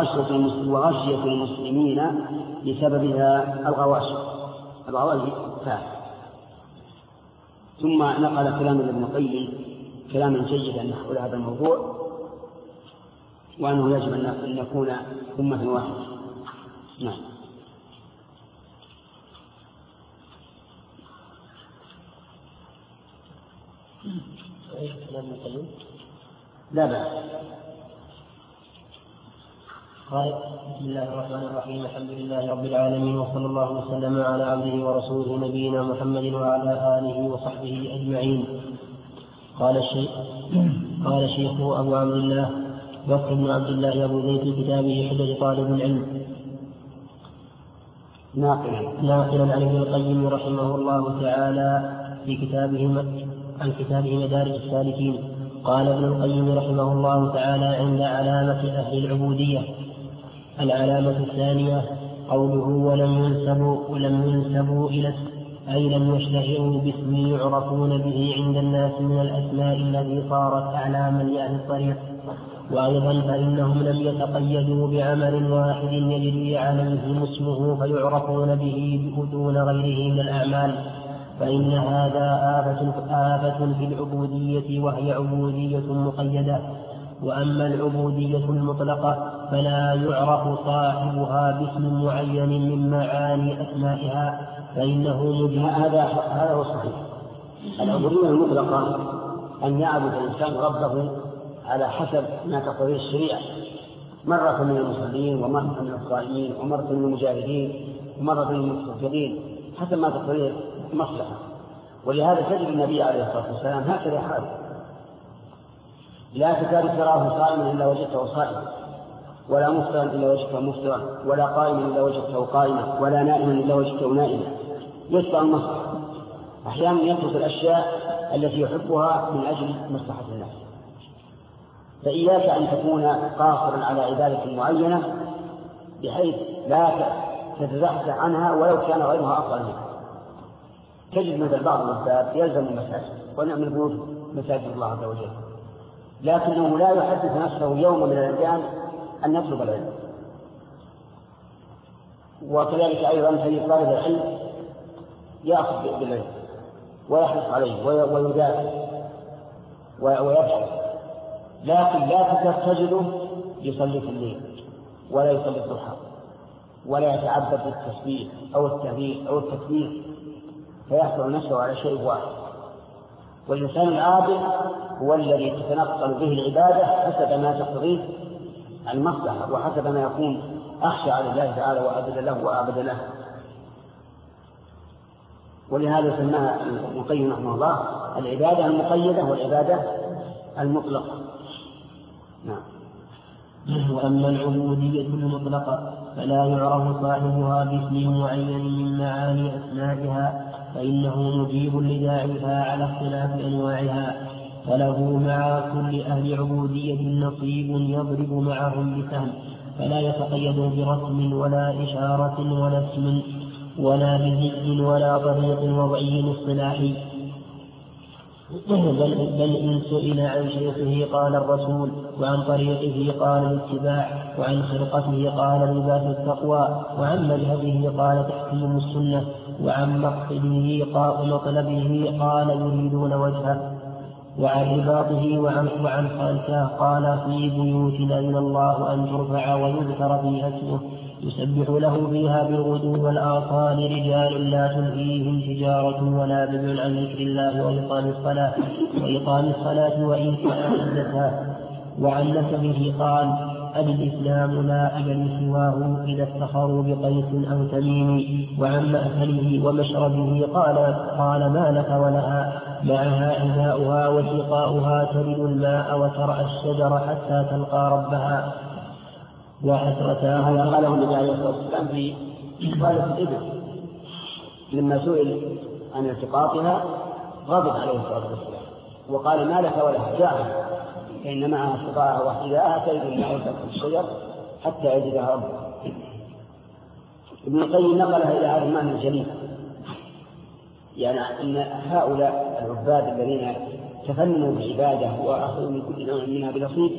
المسلمين بسببها الغواشي فات. ثم نقل كلام ابن القيم كلاما جيدا نحو هذا الموضوع، وأنه يجب أن نكون أمة واحدة. نعم. لا بأس. قال بسم الله الرحمن الرحيم الحمد لله رب العالمين وصلى الله وسلم على عبده ورسوله نبينا محمد وعلى آله وصحبه أجمعين. قال الشيخ أبو عبد الله بكر بن عبد الله أبو زيد في كتابه حجة طالب العلم ناقلا عن ابن القيم رحمه الله تعالى في كتابه مدارج السالكين. قال ابن القيم رحمه الله تعالى عند علامة أهل العبودية: العلامة الثانية قوله ولم ينسبوا إلى أي لم يشتهروا باسم يعرفون به عند الناس من الأسماء التي صارت أعلاما لأهل الطريق وأيضا فإنهم لم يتقيدوا بعمل واحد يجري عليهم اسمه فيعرفون به دون غيره من الأعمال، فإن هذا آفة في العبودية، وهي عبودية مقيدة. وأما العبودية المطلقة فلا يعرف صاحبها باسم معين من معاني أسمائها، فإنه مجيب. هذا هو الصحيح. العبودية المطلقة أن يعبد الإنسان ربه على حسب ما تقتضيه الشريعة، مرة من المصلين ومرة من الصائمين ومرة من المجاهدين ومرة من المتصدقين، حسب ما تقتضيه المصلحة. ولهذا تجد النبي عليه الصلاة والسلام هكذا حاله، لا تكاد تراه صائما إلا وجدته صائما، ولا مفطرا إلا وجدته مفطرا، ولا قائما إلا وجدته قائما، ولا نائما إلا وجدته نائما، يتبع المصلحة. أحيانا يترك الأشياء التي يحبها من أجل مصلحة الناس. فإياك أن تكون قاصرا على عبادة معينة بحيث لا تتزحزح عنها ولو كان غيرها أفضل منها. تجد مثل بعض الأسباب يلزم المساجد ونعم البيوت مساجد الله عز وجل، لكنه لا يحدث نفسه يوم من الأيام أن يطلب العلم. وكذلك أيضا في طالب العلم يأخذ بالعلم ويحرص عليه ويدافع ويبحث، لكن لا تجده يصلي في الليل ولا يصلي الضحى ولا يتعبد بالتسبيح أو التهليل أو التكبير، فيحصل نفسه على شيء واحد. والإنسان العابد هو الذي تتنقل به العبادة حسب ما تقتضيه المصلحة وحسب ما يكون أخشى على الله تعالى وأعبد له وأعبد له. ولهذا سماها ابن القيم رحمه الله العبادة المقيدة والعبادة المطلقة. نعم. وأما العبودية المطلقة فلا يعرف صاحبها باسم معين من معاني أسمائها، فإنه مجيب لداعيها على اختلاف أنواعها، فله مع كل أهل عبودية نصيب يضرب معهم بسهم، فلا يتقيد برسم ولا إشارة ولا اسم ولا بذكر ولا طريق وضعي اصطلاحي، بل إن سئل عن شيخه قال الرسول، وعن طريقه قال الاتباع، وعن خلقته قال لباس التقوى، وعن مذهبه قال تحكيم السنة، وعن مطلبه قال يريدون وجهه، وعن رباطه وعن خالته قال في بيوتنا إلى الله أن ترفع ويذكر فيها اسمه يسبح له فيها بالغدو والآصال رجال لا تلهيهم تجارة ولا بيع عن ذكر الله وإقام الصلاة وإيتاء الزكاة. وعن نسبه قال أبي الإسلام لا أبا سواه إذا افتخروا بقيس أو تميم. وعن مأكله ومشربه قال ما لك ولها معها إناؤها وسقاؤها ترد الماء وترعى الشجر حتى تلقى ربها. وحسرتاه قاله النبي عليه الصلاة والسلام في قالة الإبل لما سئل عن التقاطها غضب عليه الصلاة والسلام وقال ما لك ولها جاءها فإن معها سقاءها واحتذاءها ترد الماء وترعى الشجر حتى يجدها ربها. ابن القيم نقلها إلى هذا المعنى الجليل، يعني أن هؤلاء العباد الذين تفننوا بالعبادة وأخذوا من كل نوع منها بنصيب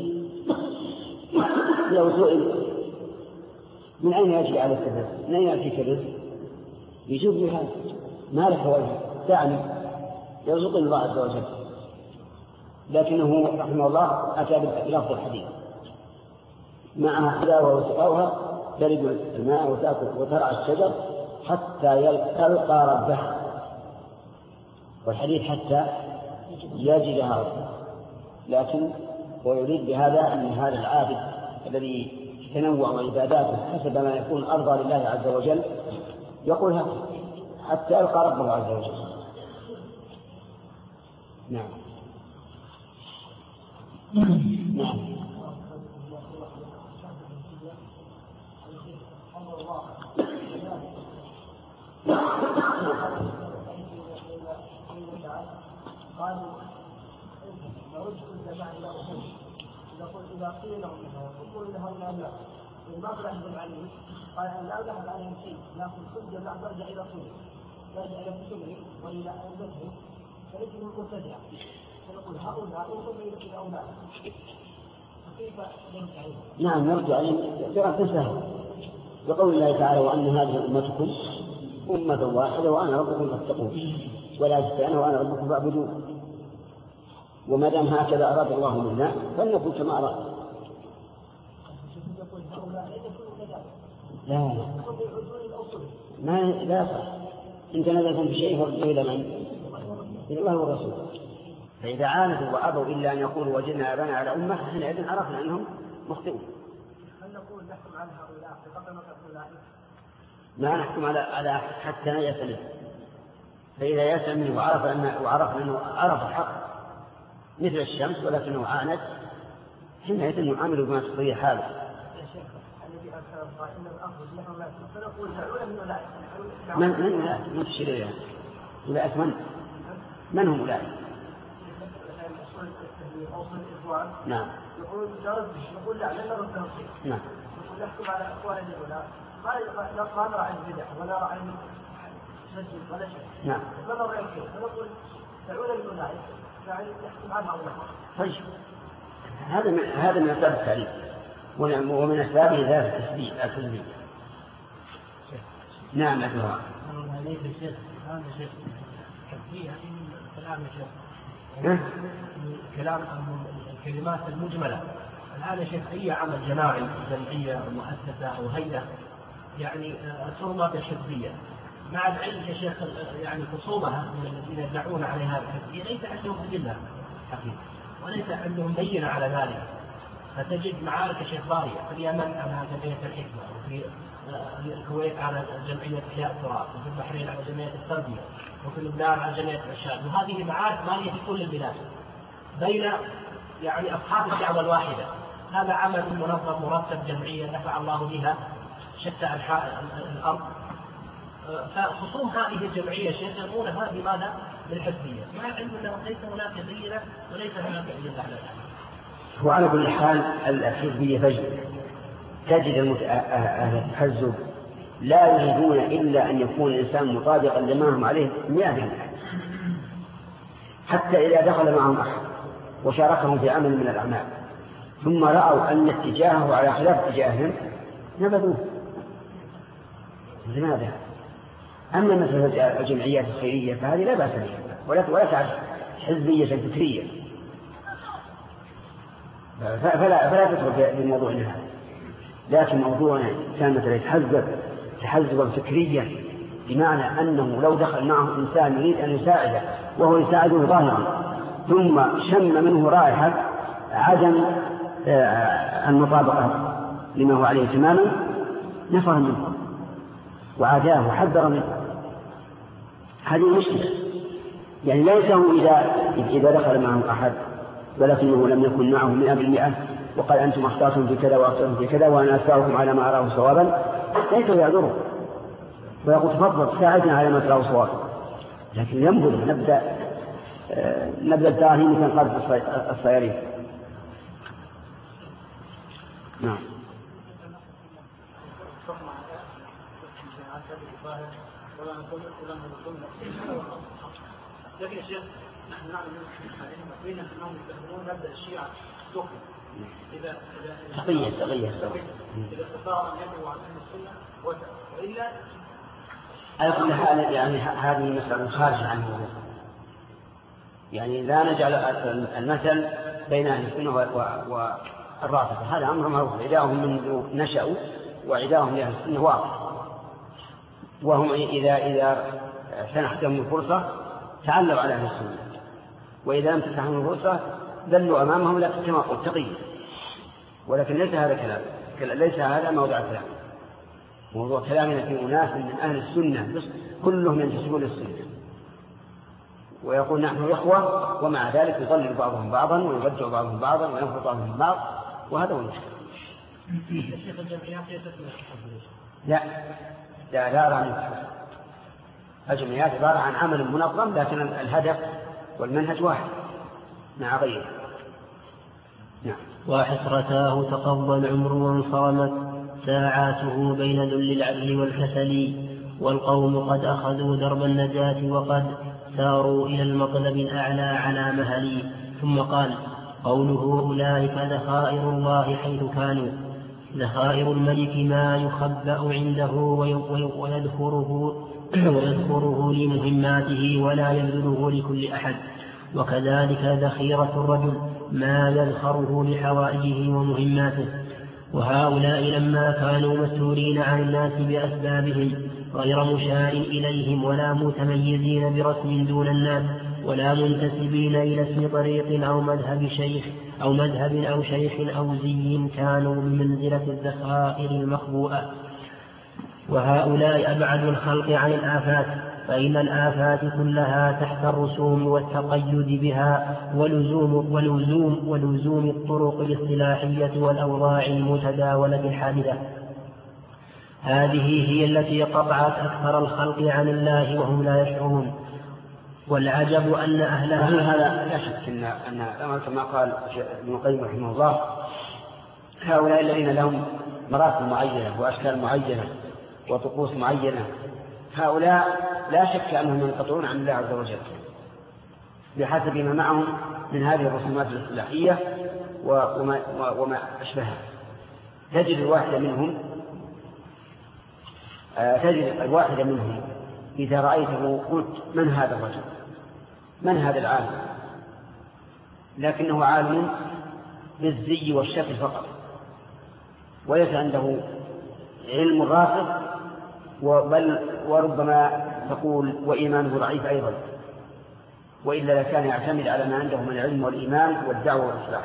لو سئل من أين يجري على الكذب؟ من أين يأتي كذب؟ يجوب بهذا ما لك وجه تعني يرزق الله عز وجل، لكنه رحمه الله أتى بلفظ الحديث معها حلاوة وسقاؤها ترد الماء وتأكل وترعى الشجر حتى تلقى ربها، والحديث حتى يجدها ربها. لكن ويريد بهذا أن هذا العابد الذي تنوع عباداته حسب ما يكون أرضى لله عز وجل يقول هذا حتى يلقى ربه عز وجل. نعم. نعم. قالوا لو الجماعة إلى أخوه إذا قيل لهم وقول لهم لا ما طلع من عليه قال أن لا ذهب عليهم شيء لكن كل جماعة ترجع إلى أخوه ترجع إلى كتبه وإلى أنفسه فيجب المبتدع فنقول هؤلاء ينظر إلى أولاد نعم يرجع عليهم برد سهل بقول الله تعالى وأن هذه أمتكم أمة واحدة وأنا ربكم فاتقون ولا تستعينوا وأنا ربكم فاعبدون. وما دام هكذا أراد الله منا فلنكن كما أراد. لا صح. إن تنازعتم بشيء فارجعوا إلى من؟ إلى الله والرسول. فإذا عاندوا وأبوا إلا أن يقولوا وجدنا آباءنا على أمة حينئذ عرفنا أنهم مخطئون. هل نقول نحكم على هؤلاء بقدر ما هؤلاء؟ ما نحكم على حتى يأس منه. فإذا يأس منه وعرف أنه عرف الحق مثل الشمس ولكنه عاند حينئذ نعامله بما تقضيه حاله. يا شيخ الذي أرسل إن الأفضل لهم لا فنقول فعلا من أولئك. من أولئك؟ من تشير إليها؟ أولئك من هم أولئك؟ نعم. يقول نقول لا لن نرد تنصير. نعم. نقول نحكم على أقوال العلماء ما نرى عن البدع ولا نرى عن مسجد ولا شيء. نعم. ما نرى عن شيء فنقول فعلا من أولئك يعني نحكم على هؤلاء. طيب هذا من أسباب التعليم ومن أسبابه ذات التسبيح. نعم أكبر. هذا شيخ هذه كلام شيخ. كلام الكلمات المجملة الآن يا شيخ أي عمل جماعي جمعية أو مؤسسة أو هيئة يعني الحرمات الحزبية مع العلم يا شيخ يعني خصومها من الذين يدعون عليها الحزبية ليس عندهم أدلة حقيقة وليس عندهم بينة على ذلك. فتجد معارك يا شيخ ضارية في اليمن على جمعية الحكمة وفي الكويت على جمعية إحياء التراث وفي البحرين على جمعية التربية وفي لبنان على جمعية الإرشاد وهذه معارك مالية في كل البلاد بين يعني أصحاب الدعوة الواحدة. هذا عمل منظم مرتب جمعية نفع الله بها شتى أنحاء الأرض. فخصوم هذه الجمعية شيخ يرمونها بماذا؟ بالحزبية مع العلم أنه ليس هناك بينة وليس هناك أدلة على ذلك. وعلى كل حال الحزبية تجد أهل التحزب لا يريدون إلا أن يكون الإنسان مطابقا لما هم عليه 100%. حتى إذا دخل معهم أحد وشاركهم في عمل من الأعمال ثم رأوا أن اتجاهه على خلاف اتجاههم نبذوه. لماذا؟ أما مثل الجمعيات الخيرية فهذه لا بأس بها ولا تعرف حزبية فكرية فلا تدخل في الموضوع هذا. لكن موضوع كان مثلا تحزبا فكريا بمعنى أنه لو دخل معه إنسان يريد أن يساعده وهو يساعده ظاهرا ثم شم منه رائحة عدم المطابقة لما هو عليه تماما نفر منه وعاداه وحذر منه. هذه مشكلة. يعني ليس هو إذا دخل معه أحد ولكنه لم يكن معه 100% وقال أنتم أخطأتم في كذا وأخطأتم في كذا وأنا أساؤكم على ما أراه صوابا ليس يعذره ويقول تفضل ساعدنا على ما تراه صوابا. لكن ينبغي نبدأ الدراهم كنقابة الصيارين. نعم. لكن يا شيخ نحن نعلم من أنهم يستخدمون مبدأ الشيعة السخن إذا استطاع أن يدعو عن أهل السنة وإلا على كل حال يعني هذه مسألة خارجة عن الموضوع. يعني لا نجعل المثل بين أهل السنة والرافضة هذا أمر معروف. عداهم منذ نشأوا وعداهم لأهل السنة واضح وهم إذا سنحت لهم الفرصة تعلوا على أهل السنة وإذا لم تسنح لهم الفرصة ذلوا أمامهم لكن كما قلت تقي. ولكن ليس هذا كلام ليس هذا موضوع كلام. موضوع كلامنا في أناس من أهل السنة بس كلهم ينتسبون للسنة ويقول نحن إخوة ومع ذلك يضلل بعضهم بعضا ويبدع بعضهم بعضا وينفر بعضهم بعض وهذا هو المشكلة. الشيخ الجمعيات ليست من التحزب. لا أرى من الجمعيات عبارة عن عمل منظم لكن الهدف والمنهج واحد مع غيره. نعم. وحسرتاه تقضى العمر وانصرمت ساعاته بين ذل العجل والكسل والقوم قد أخذوا درب النجاة وقد ساروا إلى المطلب الأعلى على مهلي. ثم قال قوله أولئك ذخائر الله حيث كانوا. ذخائر الملك ما يخبأ عنده ويذكره لمهماته ولا يبذله لكل أحد. وكذلك ذخيرة الرجل ما يذخره لحوائجه ومهماته. وهؤلاء لما كانوا مستورين عن الناس بأسبابهم غير مشار إليهم ولا متميزين برسم دون الناس ولا منتسبين إلى اسم طريق أو مذهب شيخ أو زي كانوا بمنزلة الذخائر المخبوءة. وهؤلاء أبعد الخلق عن الآفات، فإن الآفات كلها تحت الرسوم والتقيد بها ولزوم الطرق الاصطلاحية والأوضاع المتداولة الحادثة. هذه هي التي قطعت أكثر الخلق عن الله وهم لا يشعرون. والعجب أن أهلها هذا لا شك أن كما قال ابن القيم رحمه الله هؤلاء الذين لهم مراتب معينة وأشكال معينة وطقوس معينة هؤلاء لا شك أنهم ينقطعون عن الله عز وجل بحسب ما معهم من هذه الرسومات الاصطلاحية وما أشبهها. تجد الواحد منهم إذا رأيته قلت من هذا الرجل، من هذا العالم، لكنه عالم بالزي والشكل فقط وليس عنده علم راسخ، بل وربما تقول وإيمانه ضعيف أيضا، وإلا لكان يعتمد على ما عنده من العلم والإيمان والدعوة والإصلاح.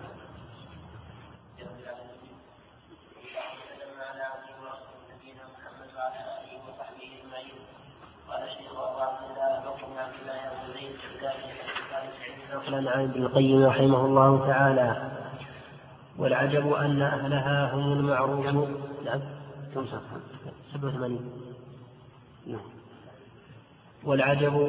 عن ابن القيم رحمه الله تعالى. والعجب أن أهلها هم المعروفون. والعجب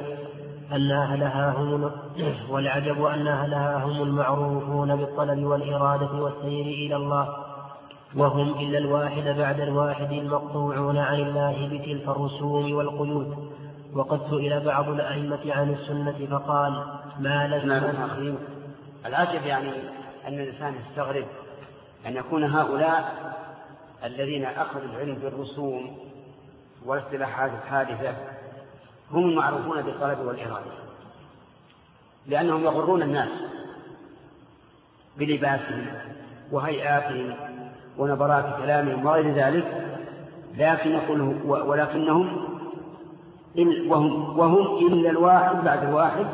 أن أهلها هم المعروفون بالطلب والإرادة والسير إلى الله، وهم إلا الواحد بعد الواحد المقطوعون عن الله بتلك الرسوم والقيود. وقد سئل بعض الأئمة عن السنة فقال ما لزم. العجب يعني أن الإنسان يستغرب أن يكون هؤلاء الذين أخذوا العلم بالرسوم والاصطلاحات الحادثة هم المعروفون بالطلب والإرادة، لأنهم يغرون الناس بلباسهم وهيئاتهم ونبرات كلامهم وغير ذلك، ولكنهم وهم إلا الواحد بعد الواحد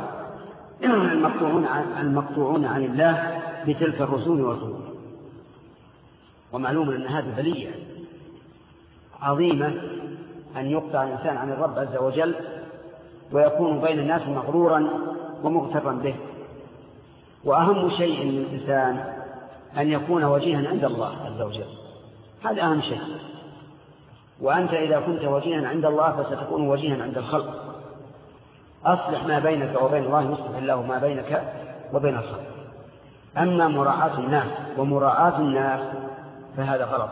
المقطوعون عن الله بتلك الرسوم والقيود. ومعلوم أن هذه بلية عظيمة أن يقطع الإنسان عن الرب عز وجل ويكون بين الناس مغرورا ومغترا به. وأهم شيء للإنسان أن يكون وجيها عند الله عز وجل، هذا أهم شيء. وأنت إذا كنت وجيها عند الله فستكون وجيها عند الخلق. أصلح ما بينك وبين الله يصلح الله ما بينك وبين الخلق. أما مراعاة الناس ومراعاة الناس فهذا غلط.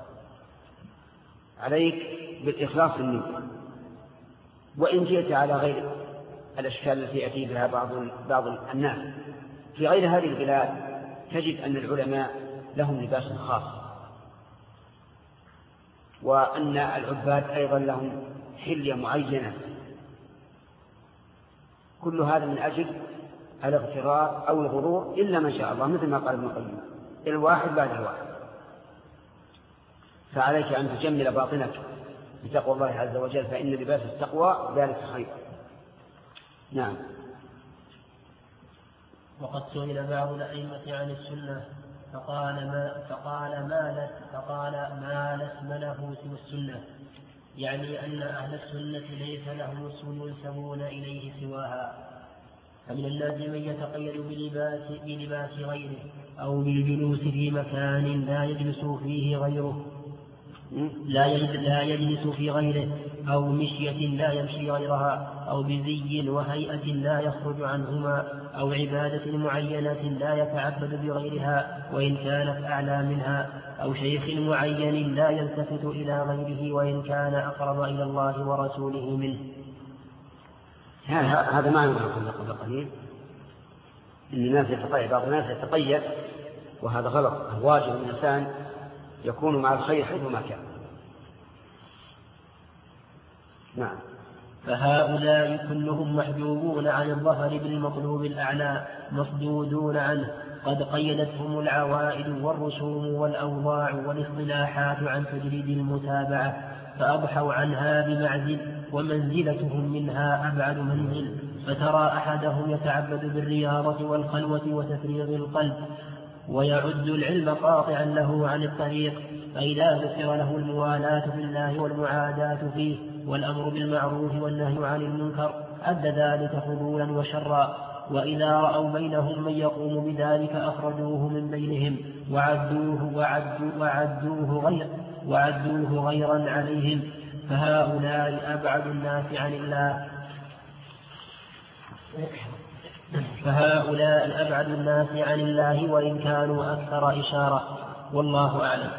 عليك بالإخلاص النية، وإن جئت على غير الأشكال التي يأتي بها بعض الناس في غير هذه البلاد تجد أن العلماء لهم لباس خاص، وأن العباد أيضا لهم حلية معينة. كل هذا من أجل الاغترار أو الغرور إلا ما شاء الله، مثل ما قال ابن القيم الواحد بعد الواحد. فعليك أن تجمل باطنك بتقوى الله عز وجل، فإن لباس التقوى ذلك خير. نعم. وقد سئل بعض الأئمة عن السنة فقال ما لسم له سوى السنة، يعني أن أهل السنة ليس لهم اسم ينسبون إليه سواها. فمن الناس من يتقيد بلباس غيره أو بالجلوس في مكان لا يجلس في غيره أو مشية لا يمشي غيرها أو بزي وهيئة لا يخرج عنهما أو عبادة معينة لا يتعبد بغيرها وإن كانت أعلى منها أو شيخ معين لا يلتفت إلى غيره وإن كان أقرب إلى الله ورسوله منه. هذا ما يقول قبل قليل إن الناس بعض الناس يتقيد، وهذا غلط. الواجب الإنسان يكون مع الخير حيثما كان. نعم. فهؤلاء كلهم محجوبون عن الظفر بالمطلوب الأعلى مصدودون عنه، قد قيدتهم العوائد والرسوم والأوضاع والاصطلاحات عن تجريد المتابعة، فأضحوا عنها بمعزل، ومنزلتهم منها أبعد منزل. فترى أحدهم يتعبد بالرياضة والخلوة وتفريغ القلب، ويعد العلم قاطعا له عن الطريق، فإذا ذكر له الموالاة في الله والمعاداة فيه والأمر بالمعروف والنهي عن المنكر أد ذلك فضولا وشرا، وإذا رأوا بينهم من يقوم بذلك أخرجوه من بينهم وعدوه غيرا عليهم. فهؤلاء أبعد الناس عن الله وإن كانوا أكثر إشارة، والله أعلم.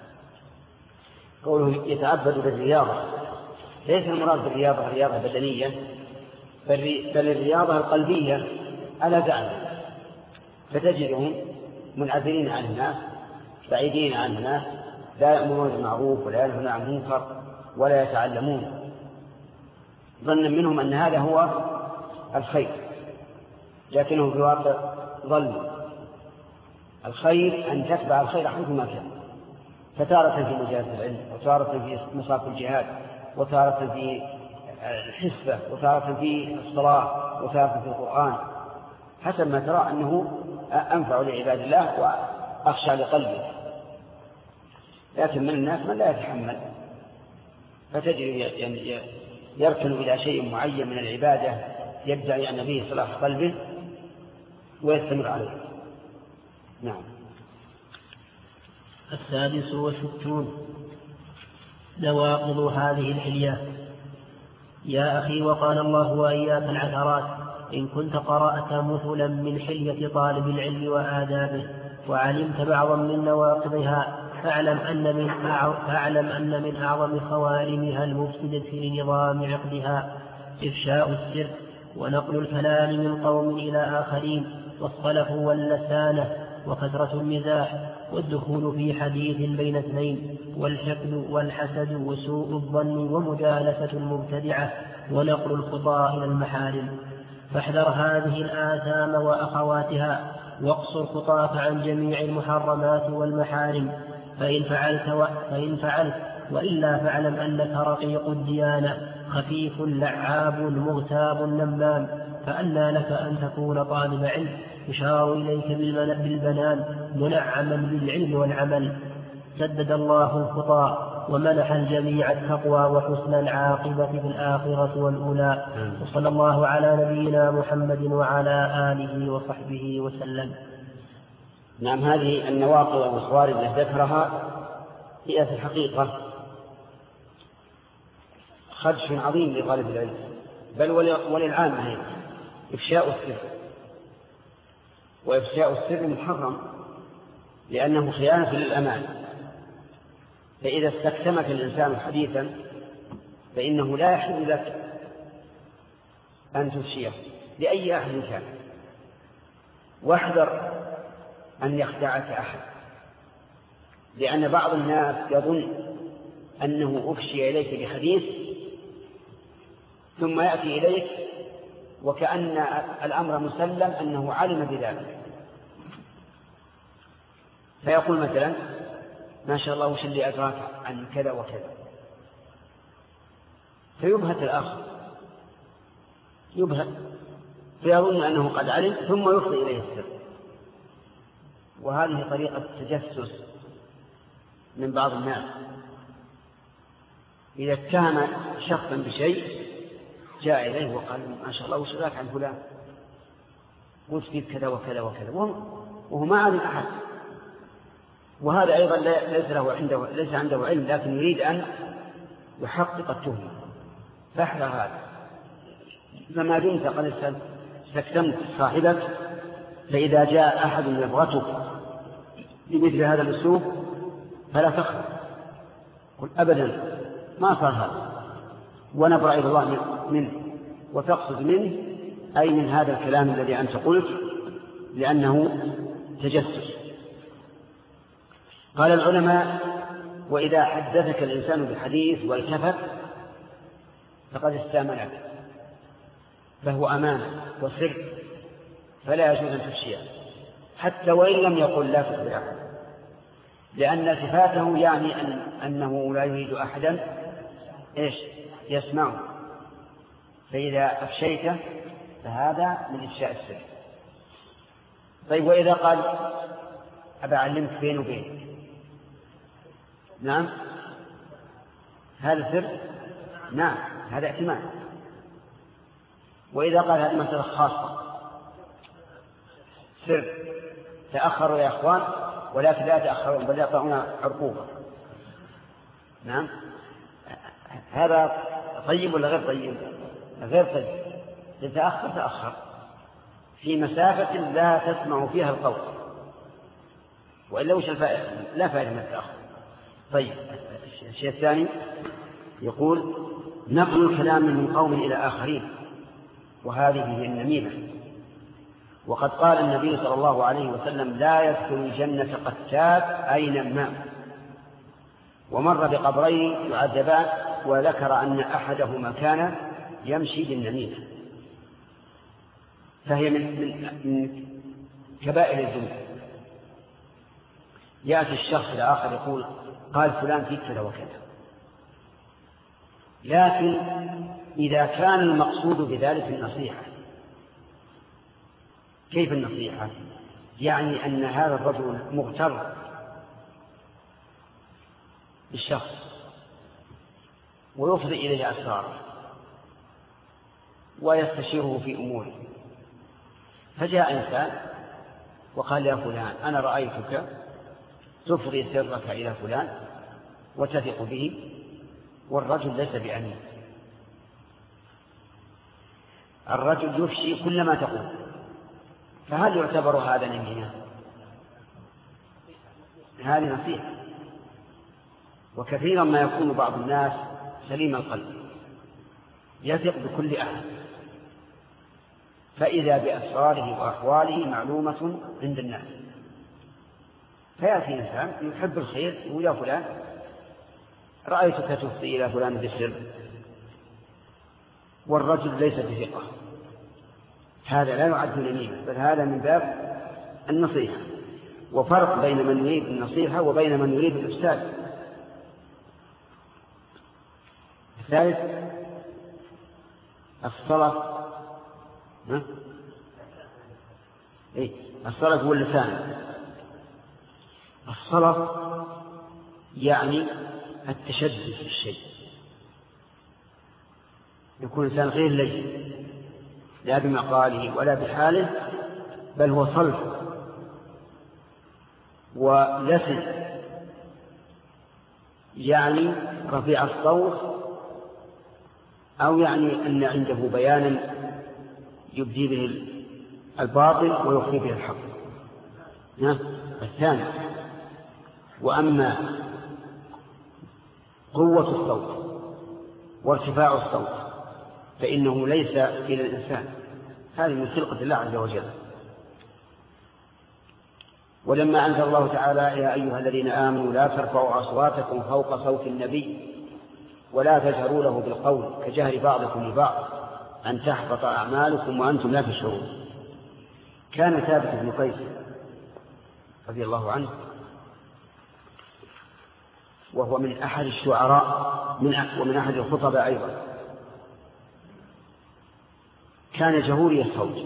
قوله يتعبد بالرياضة، ليس المراد بالرياضة رياضة بدنية، بل الرياضة القلبية على زعم، فتجدهم منعزلين عن الناس بعيدين عن الناس، لا يأمرون بالمعروف ولا ينهون عن المنكر ولا يتعلمون، ظنا منهم أن هذا هو الخير، لكنه في الواقع ظل. الخير أن تتبع الخير حيثما كان، فتارة في مجالس العلم، وتارة في مصاف الجهاد، وتارة في الحسبة، وتارة في الصلاة، وتارة في القرآن، حسب ما ترى أنه أنفع لعباد الله وأخشى لقلبه. لكن من الناس من لا يتحمل، فتجري يركن إلى شيء معين من العبادة يدعي أن به صلاح قلبه ويستمر عليه. نعم. 66 نواقض هذه الحلية. يا أخي، وقال الله وإياك العثرات، إن كنت قرأت مثلا من حلية طالب العلم وآدابه وعلمت بعضا من نواقضها، فاعلم أن من أعظم خوارمها المفسدة لنظام عقدها إفشاء السر ونقل الكلام من قوم إلى آخرين، والصلف واللسانة وكثرة المزاح والدخول في حديث بين اثنين، والحقد والحسد وسوء الظن ومجالسة المبتدعة ونقل الخطى إلى المحارم. فاحذر هذه الآثام وأخواتها، واقصر خطاك عن جميع المحرمات والمحارم، فإن فعلت وإلا فاعلم أنك رقيق الديانة خفيف لعاب مغتاب نمام، فأنى لك أن تكون طالب علم يشار إليك بالبنان منعما بالعلم والعمل. سدد الله الخطى ومنح الجميع التقوى وحسن العاقبة في الآخرة والأولى، وصلى الله على نبينا محمد وعلى آله وصحبه وسلم. نعم. هذه النواقض والخوارج التي ذكرها هي في الحقيقة خدش عظيم لطالب العلم، بل وللعامة هي إفشاء السر، وإفشاء السر محرم لأنه خيانة للأمان. فإذا استكتمك الإنسان حديثا فإنه لا يحل لك أن تفشيه لأي أحد كان، واحذر أن يخدعك أحد، لأن بعض الناس يظن أنه أفشي إليك بحديث ثم يأتي إليك وكأن الأمر مسلم أنه علم بذلك، فيقول مثلا ما شاء الله وش اللي أدراك عن كذا وكذا، فيبهت الآخر، فيظن أنه قد علم ثم يفضي إليه السر. وهذه طريقة تجسس من بعض الناس، إذا اتهم شخصا بشيء جاء إليه وقال ما شاء الله وش ذاك عن فلان، قلت فيه كذا وكذا وكذا، وهو ما علم أحد، وهذا أيضا ليس عنده علم، لكن يريد أن يحقق التهمة. فاحذر هذا، فما دمت قد استكتمت صاحبك، فإذا جاء أحد يبغتك بمثل هذا الأسلوب فلا تخف، قل أبدا ما صار هذا، ونبرأ إلى الله منه، وتقصد منه أي من هذا الكلام الذي أنت قلت لأنه تجسس. قال العلماء: وإذا حدثك الإنسان بحديث والتفت فقد استأمنك، فهو أمانة وسر، فلا يجوز أن تفشيه حتى وإن لم يقل لا تخبر أحد، لأن التفاته يعني أنه لا يريد أحدا يسمعه، فإذا أفشيته فهذا من إفشاء السر. طيب وإذا قال أبا أعلمك بين وبين، نعم هذا سر، نعم هذا احتمال. وإذا قال هذه مسألة خاصة سر، تأخروا يا أخوان ولكن لا تأخرون بل يقطعون عرقوبة، نعم هذا طيب ولا غير طيب؟ غير طيب. تأخر في مسافة لا تسمع فيها القول، وإلا وش الفائدة؟ لا فائدة من التأخر. طيب الشيء الثاني يقول: نقل الكلام من قوم إلى آخرين، وهذه هي النميمة. وقد قال النبي صلى الله عليه وسلم: لا يدخل الجنة قتات أي نمام. ومر بقبرين يعذبان، وذكر أن أحدهما كان يمشي بالنميمة، فهي من كبائر الذنوب. يأتي الشخص الآخر يقول: قال فلان فيك كذا وكذا، لكن إذا كان المقصود بذلك النصيحة. كيف النصيحة؟ يعني أن هذا الرجل مغتر بالشخص ويفضي إليه أسراره ويستشيره في أموره، فجاء إنسان وقال: يا فلان أنا رأيتك تفضي سرك إلى فلان وتثق به، والرجل ليس بأمين، الرجل يفشي كل ما تقول، فهل يعتبر هذا نميمة؟ هذه نصيحة. وكثيرا ما يكون بعض الناس سليم القلب يثق بكل أحد، فإذا بأسراره وأحواله معلومة عند الناس، فيأتي إنسان يحب الخير يقول: يا فلان رأيتك تفضي إلى فلان بالسر، والرجل ليس بثقة، هذا لا يعد نميمة، بل هذا من باب النصيحة. وفرق بين من يريد النصيحة وبين من يريد الإفساد. الثالث الصلاة، الصلاة هو اللسان. الصلاة يعني التشدد في الشيء، يكون الإنسان غير لين لا بمقاله ولا بحاله، بل هو صلب ولسن، يعني رفيع الصوت، أو يعني أن عنده بيانا يبدي به الباطل ويخفي به الحق. الثاني: وأما قوة الصوت وارتفاع الصوت فإنه ليس إلى الإنسان، هذه من خلقة الله عز وجل. ولما أنزل الله تعالى: يا أيها الذين آمنوا لا ترفعوا أصواتكم فوق صوت النبي ولا تجهروا له بالقول كجهر بعضكم لبعض أن تحبط أعمالكم وأنتم لا تشعرون. كان ثابت بن قيس رضي الله عنه وهو من أحد الشعراء ومن أحد الخطباء أيضا، كان جهوري الصوت،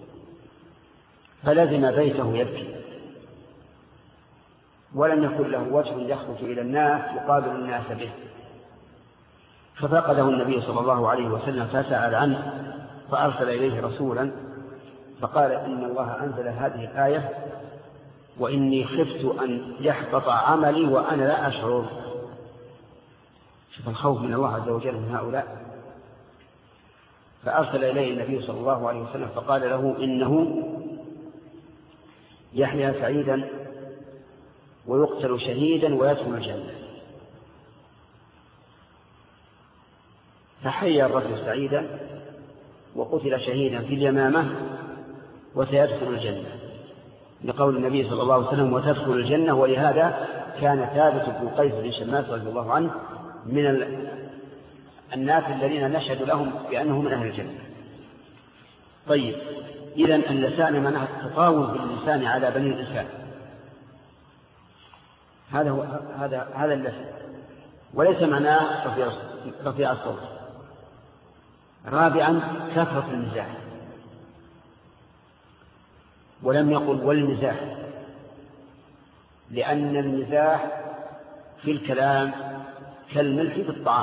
فلزم بيته يبكي، ولم يكن له وجه يخرج إلى الناس يقابل الناس به، ففقده النبي صلى الله عليه وسلم فسأل عنه، فأرسل إليه رسولا فقال: إن الله أنزل هذه الآية وإني خفت أن يحبط عملي وأنا لا أشعر. شوف الخوف من الله عز وجل من هؤلاء. فأرسل إليه النبي صلى الله عليه وسلم فقال له: إنه يحيى سعيدا ويقتل شهيدا ويدخل الجنة. فحيا الرجل سعيدا وقتل شهيدا في اليمامة وسيدخل الجنة. لقول النبي صلى الله عليه وسلم وتدخل الجنة. ولهذا كان ثابت بن قيس بن شماس رضي الله عنه من الناس الذين نشهد لهم بأنهم من أهل الجنة. طيب، إذن اللسان معناه التطاول باللسان على بني الإنسان، هذا اللسان، وليس معناه رفيع الصوت. رابعا كثرة المزاح، ولم يقل والمزاح، لأن المزاح في الكلام كالملح في الطعام،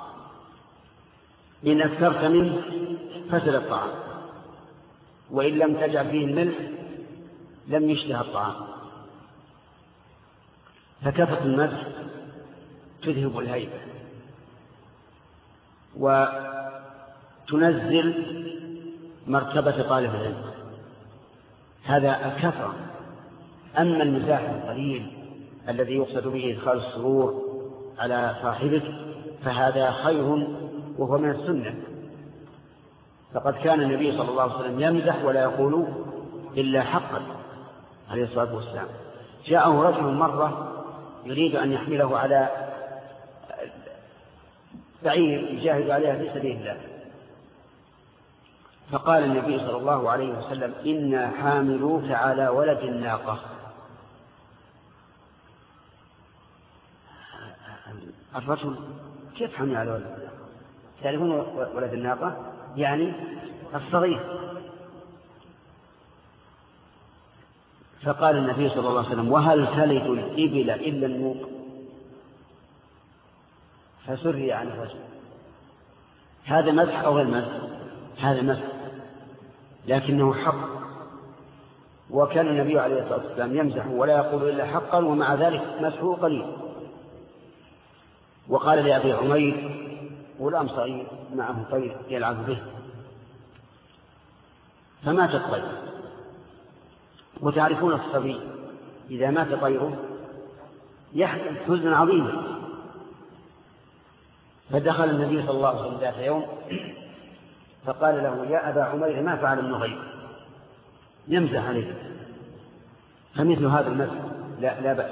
إن أكثرت منه فسد الطعام، وإن لم تجعل فيه الملح لم يشتهى الطعام. فكثرة المزح تذهب الهيبة وتنزل مرتبة طالب العلم، هذا الكثرة. أما المزاح القليل الذي يقصد به إدخال السرور على صاحبه فهذا خير وهو من السنة. فقد كان النبي صلى الله عليه وسلم يمزح ولا يقول إلا حقا عليه الصلاة والسلام. جاءه رجل مرة يريد أن يحمله على بعير يجاهد عليها في سبيل الله، فقال النبي صلى الله عليه وسلم إنا حاملوك على ولد الناقة. الرجل كيف حمل على ولد الناقة؟ تعرفون ولد الناقة يعني الصغير. فقال النبي صلى الله عليه وسلم وهل تلد الإبل إلا النوق؟ فسري عن الرجل. هذا مزح أو غير مزح؟ هذا مزح لكنه حق، وكان النبي عليه الصلاة والسلام يمزح ولا يقول إلا حقا، ومع ذلك مزحه قليل. وقال لأبي عمير غلام صغير معه طير يلعب به فمات الطير، وتعرفون الصبي إذا مات طيره يحزن حزنا عظيما. فدخل النبي صلى الله عليه وسلم ذات يوم فقال له يا أبا عمير ما فعل ابن غير؟ يمزح عليه. فمثل هذا المزح لا بأس،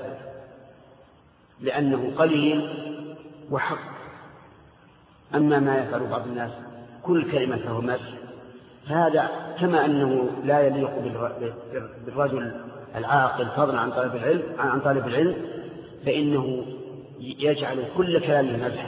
لأنه قليل وحق. أما ما يفعل بعض الناس كل كلمة فهو مزح، فهذا كما أنه لا يليق بالرجل العاقل فضلا عن طالب العلم فإنه يجعل كل كلامه مزحا،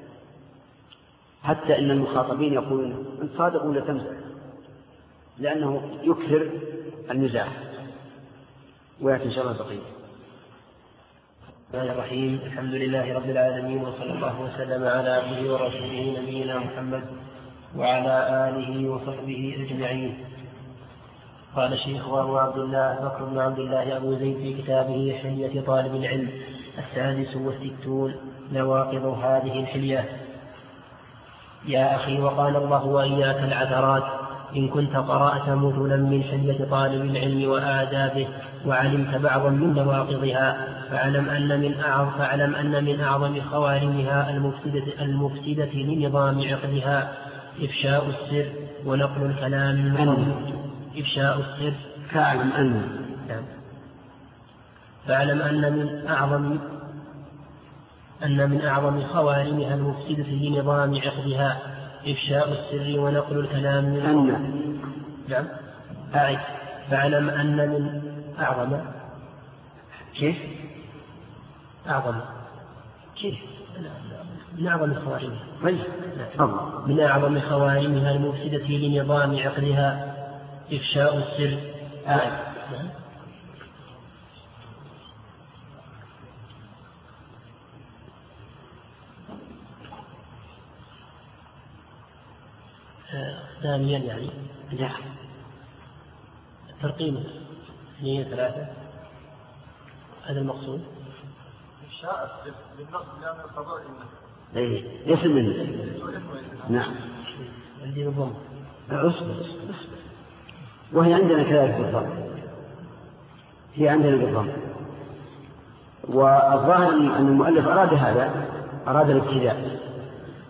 حتى إن المخاطبين يقولون أنت صادق ولا تمزح، لأنه يكثر المزاح. ويأتي إن شاء الله بقية. الرحمن الرحيم. الحمد لله رب العالمين، وصلى الله وسلم على عبده ورسوله نبينا محمد وعلى آله وصحبه أجمعين. قال الشيخ أبو عبد الله بكر بن عبد الله أبو زيد في كتابه حلية طالب العلم 66 نواقض هذه الحلية: يا أخي وقال الله وإياك العثرات، إن كنت قرأت مثلا من حلية طالب العلم وآدابه وعلمت بعضا من نواقضها فاعلم أن من أعظم خوارمها المفسدة لنظام عقدها إفشاء السر ونقل الكلام إفشاء السر. فاعلم أن من أعظم خوارمها المفسدة لنظام عقدها إفشاء السر ونقل الكلام فاعلم أن من أعظم من أعظم خوارمها من أعظم خوارمها المفسدة لنظام عقدها إفشاء السر. ثانيا يعني ترقيم 2 3 هذا المقصود. إفشاء بالنص لأن القضاء يسمى منه. نعم عندي بالضم. وهي عندنا كذلك بالضم، هي عندنا بالضم. والظاهر أن المؤلف أراد الابتداء،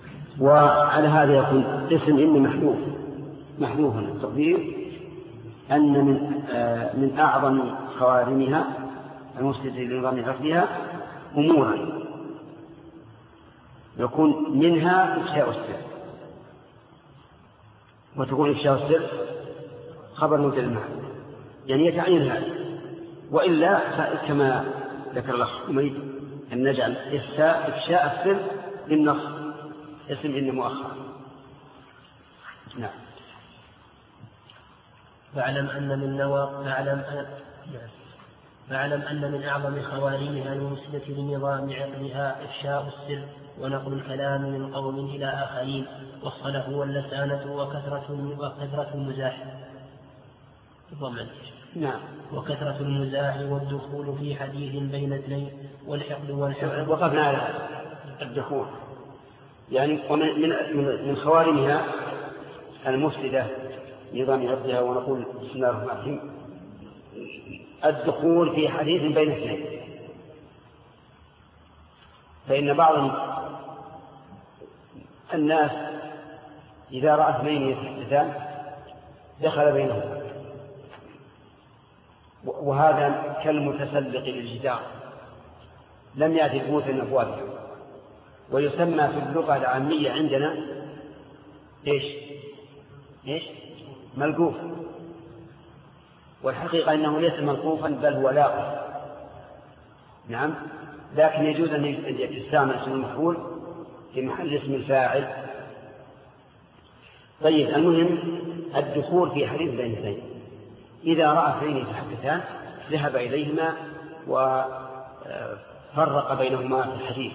وعلى هذا يكون اسم إن محذوف التقدير أن من أعظم خوارمها المفسدة لنظام عقدها أمورا يكون منها إفشاء السر، وتكون إفشاء السر خبر مبتدأ محذوف، يعني يتعين هذا، وإلا كما ذكر الأخ حميد أن نجعل إفشاء السر للنص اسم إن مؤخر. نعم. فاعلم أن من أعظم خوارمها المفسدة لنظام عقلها إفشاء السر ونقل الكلام من قوم إلى آخرين، والصلف واللسانة وكثرة المزاح. نعم. وكثرة المزاح والدخول في حديث بين اثنين والحقد والحقد. وقفنا على الدخول، يعني من خوارمها المفسدة نظام عقدها ونقول بسم الله الرحمن الرحيم الدخول في حديث بين اثنين. فإن بعض الناس إذا رأى اثنين يتحدثان دخل بينهما، وهذا كالمتسلق للجدار لم يأتي بوث من أبوابه، ويسمى في اللغة العامية عندنا إيش؟ ملقوف. والحقيقة أنه ليس ملقوفا بل هو لاقف. نعم، لكن يجوز أن يستعمل اسم المفعول في محل اسم الفاعل. طيب، المهم الدخول في حديث بين اثنين، إذا رأى اثنين يتحدثان ذهب إليهما وفرق بينهما في الحديث.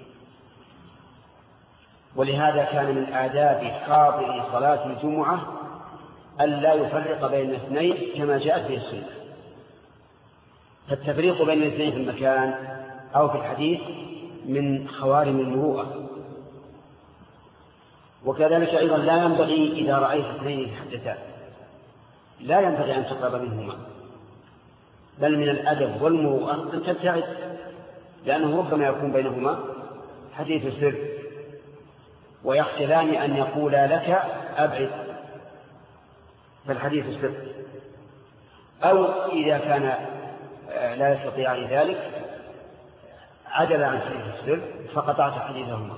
ولهذا كان من آداب حاضر صلاة الجمعة ألا يفرق بين الاثنين كما جاءت به السنة. فالتفريق بين الاثنين في المكان أو في الحديث من خوارم المروءة. وكذلك أيضا لا ينبغي إذا رأيت اثنين يتحدثان لا ينبغي أن تقرب منهما، بل من الأدب والمروءة أن تبتعد، لأنه ربما يكون بينهما حديث سر ويخجلان أن يقولا لك أبعد، فالحديث السر. أو إذا كان لا يستطيع ذلك عدل عن حديث السر فقطعت حديثهما.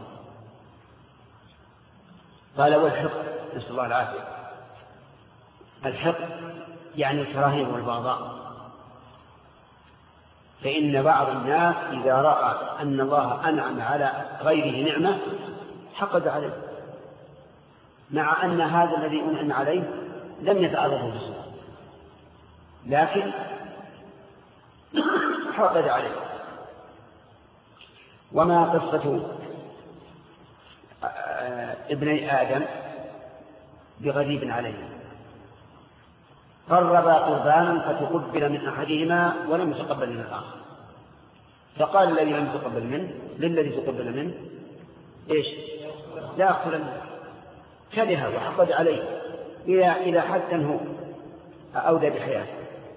قال والحق، نسأل الله العافية. الحق يعني الكراهية والبغضاء. فإن بعض الناس إذا رأى أن الله أنعم على غيره نعمة حقد عليه، مع أن هذا الذي أنعم عليه لم يتعرضه بسوء، لكن حقد عليه. وما قصة ابني آدم بغريب عليه؟ قربا قربانا فتقبل من أحدهما ولم يتقبل من الآخر، فقال الذي لم يتقبل منه للذي تقبل منه إيش؟ لا أقتل منه، كره وحقد عليه إلى حتى أنه أودى بحياته.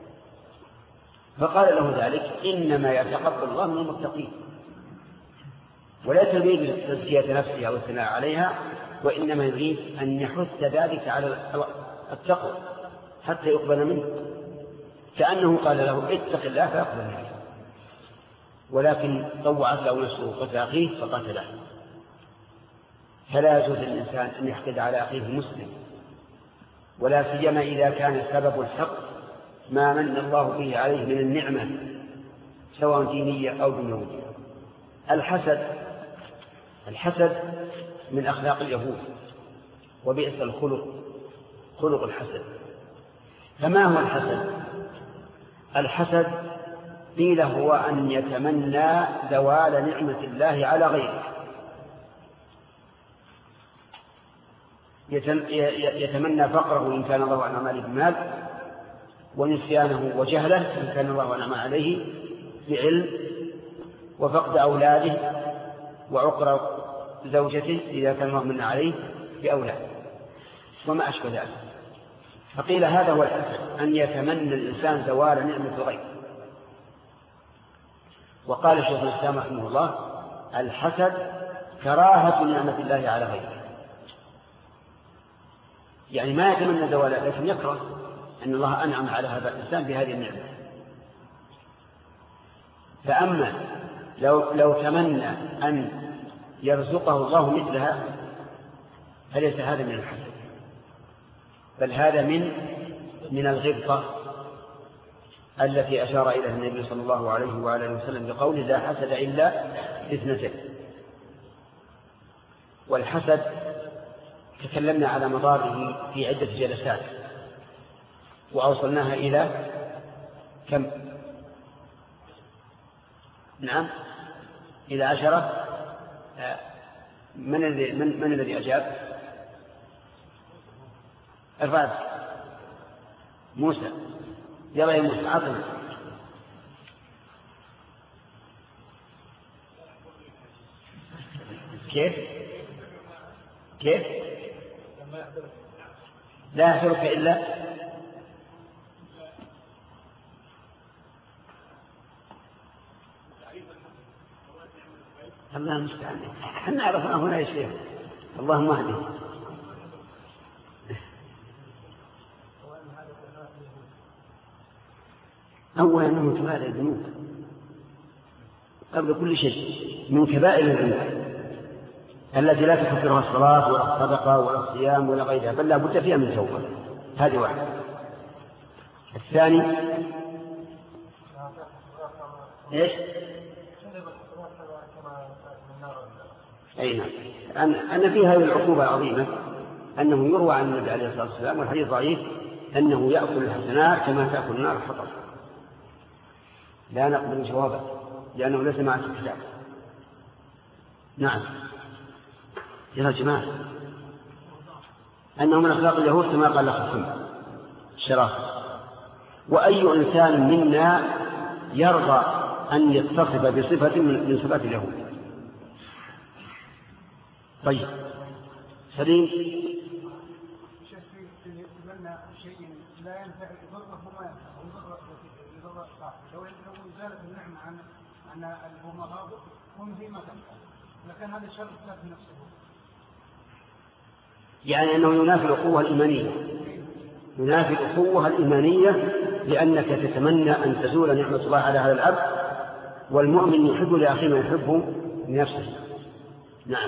فقال له ذلك إنما يتقبل الله من المتقين، ولا يريد تزكية نفسه أو الثناء عليها، وإنما يريد أن يحث ذلك على التقوى حتى يقبل منه، كأنه قال له اتق الله فيقبل منه. ولكن طوعت له نفسه قتل أخيه فقتله. فلا يجوز للإنسان أن يحقد على أخيه المسلم، ولا سيما إذا كان سبب الحق ما من الله به عليه من النعمة سواء دينية أو دنيوية. الحسد من أخلاق اليهود، وبئس الخلق خلق الحسد. فما هو الحسد؟ الحسد قيل هو أن يتمنى زوال نعمة الله على غيره، يتمنى فقره إن كان الله أنعم عليه بمال، ونسيانه وجهله إن كان الله أنعم عليه بعلم، وفقد أولاده وعقر زوجته إذا كان الله من عليه بأولاد، وما أشبه ذلك. فقيل هذا هو الحسد، أن يتمنى الإنسان زوال نعمة الغير. وقال شيخ الإسلام رحمه الله الحسد كراهة نعمة الله على غيره، يعني ما يتمنى زوالها لكن يكره أن الله أنعم على هذا الإنسان بهذه النعمة. فأما لو تمنى أن يرزقه الله مثلها فليس هذا من الحسد، بل هذا من الغبطة التي أشار إليها النبي صلى الله عليه وآله وسلم بقوله لا حسد إلا اثنتين. والحسد تكلمنا على مضاره في عدة جلسات وأوصلناها إلى كم؟ نعم إلى 10. من الذي أجاب؟ ارفع موسى. يلا يا موسى عطنا. كيف لا يحضرك إلا الله المستعان. احنا عرفنا هنا يا شيخ. اللهم اهدنا. أولا من كبائر الذنوب قبل كل شيء، من كبائر الذنوب التي لا تكفرها الصلاة ولا الصدقة ولا الصيام ولا غيرها، بل لا بد فيها من توبة. هذه واحدة. الثاني ايش؟ أي نعم، أن في هذه العقوبة العظيمة أنه يروى عن النبي عليه الصلاة والسلام والحديث ضعيف أنه يأكل الحسنات كما تأكل النار الحطب. لا نقبل جوابه لأنه ليس معه الكتاب. نعم يا جماعة، أنه من أخلاق اليهود كما قال لك الشرافة. وأي إنسان منا يرضى أن يتصف بصفة من صفات اليهود؟ طيب سليم. يتمنى شيء لا ينفع يضره وما ينفع يضر صاحبه. لو زالت النعمة عن الأمراء هم فيما تنفع، لكن هذا شر في نفسه. يعني أنه ينافي الأخوة الإيمانية، ينافي الأخوة الإيمانية، لأنك تتمنى أن تزول نعمة الله على هذا العبد، والمؤمن يحب لأخيه ما يحبه لنفسه. نعم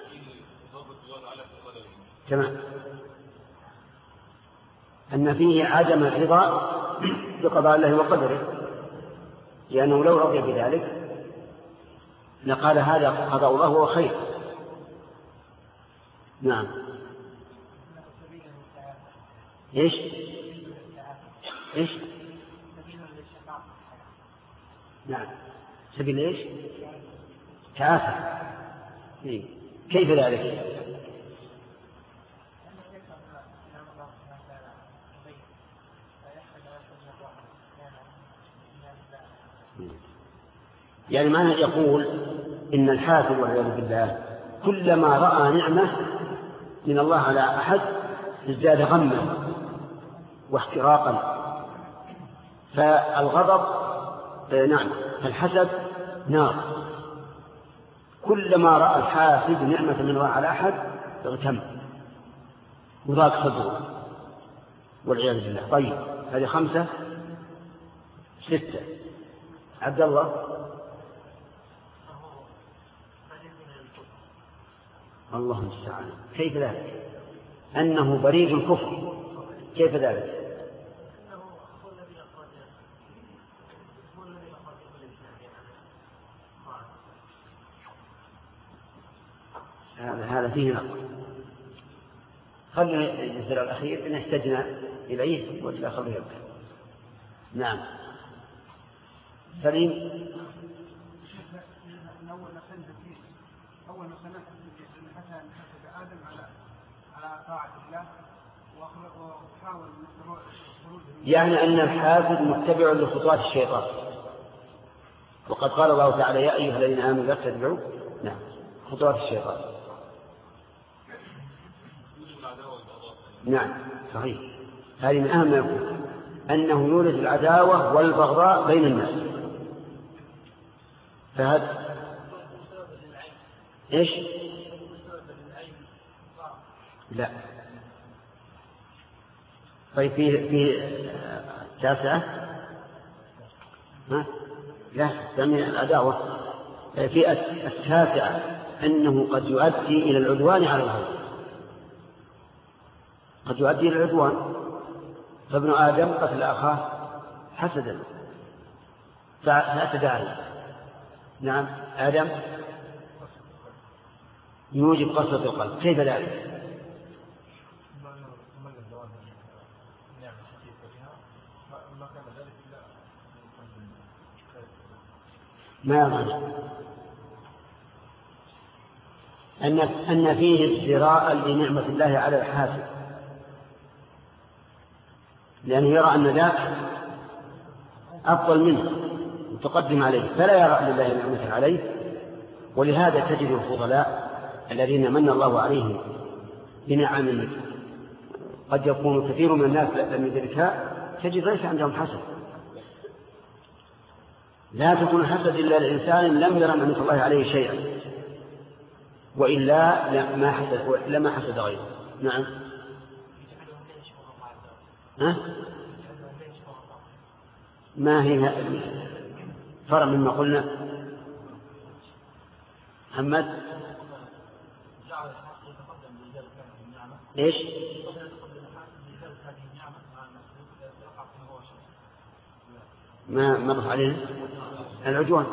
تمام. أن فيه عدم الرضا بقضاء الله وقدره، لأنه لو رضي بذلك لقال هذا قضاء الله وهو خير. نعم ايش نعم سبيل ايش؟ تعافى. كيف ذلك؟ يعني معنى يقول إن الحافظ والعياذ بالله كلما رأى نعمة من الله على أحد ازداد غما واحتراقا. فالغضب نعم، فالحسد نار. كلما رأى الحافظ نعمة من الله على أحد اغتم وضاق صدره والعياذ بالله. طيب هذه 5 6. عبد الله. الله المستعان. كيف ذلك؟ أنه بريد الكفر. كيف ذلك؟ هذا فيه نقص. خلنا الجزء الأخير إن احتجنا إليه وإلى آخره يبقى. نعم سليم. أول سنة حسد آدم على طاعة الله وحاول يعني أن الحاسد متبع لخطوات الشيطان، وقد قال الله تعالى يا أيها الذين آمنوا لا تتبعوا نعم خطوات الشيطان. نعم صحيح. هذه من أهم ما يكون، أنه يولد العداوة والبغضاء بين الناس. فهذا إيش؟ لا طيب في تاسعة لا تسمي العداوة. في التاسعة أنه قد يؤدي إلى العدوان على الغير، قد يؤدي إلى العدوان. فابن آدم قتل أخاه حسدا فاعتدى عليه. نعم آدم يوجب قسوة القلب. كيف ذلك؟ ما معنى أن فيه ازدراء لنعمة الله على الحاسد، لأنه يرى أن ذاك أفضل منه متقدم عليه، فلا يرى لله نعمة عليه. ولهذا تجد الفضلاء الذين من الله عليهم بنعم قد يكون كثير من الناس لم يدركها، تجد ليس عندهم حسد. لا تكون حسد إلا الإنسان لم يرى نعمة الله عليه شيئا، وإلا لما حسد غيره. نعم ما هي فرع مما قلنا؟ محمد ايش؟ ما مر علينا العدوان.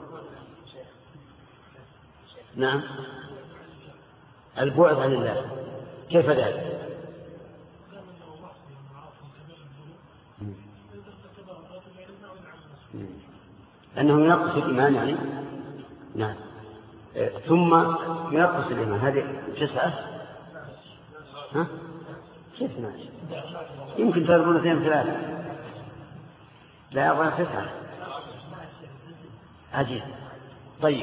نعم البعد عن الله. كيف ذلك؟ أنه ينقص الإيمان يعني. نعم ثم ينقص الإيمان. هذه 9. كيف 12؟ يمكن تضربون 2 3. لا يضرب 9. عجيب. طيب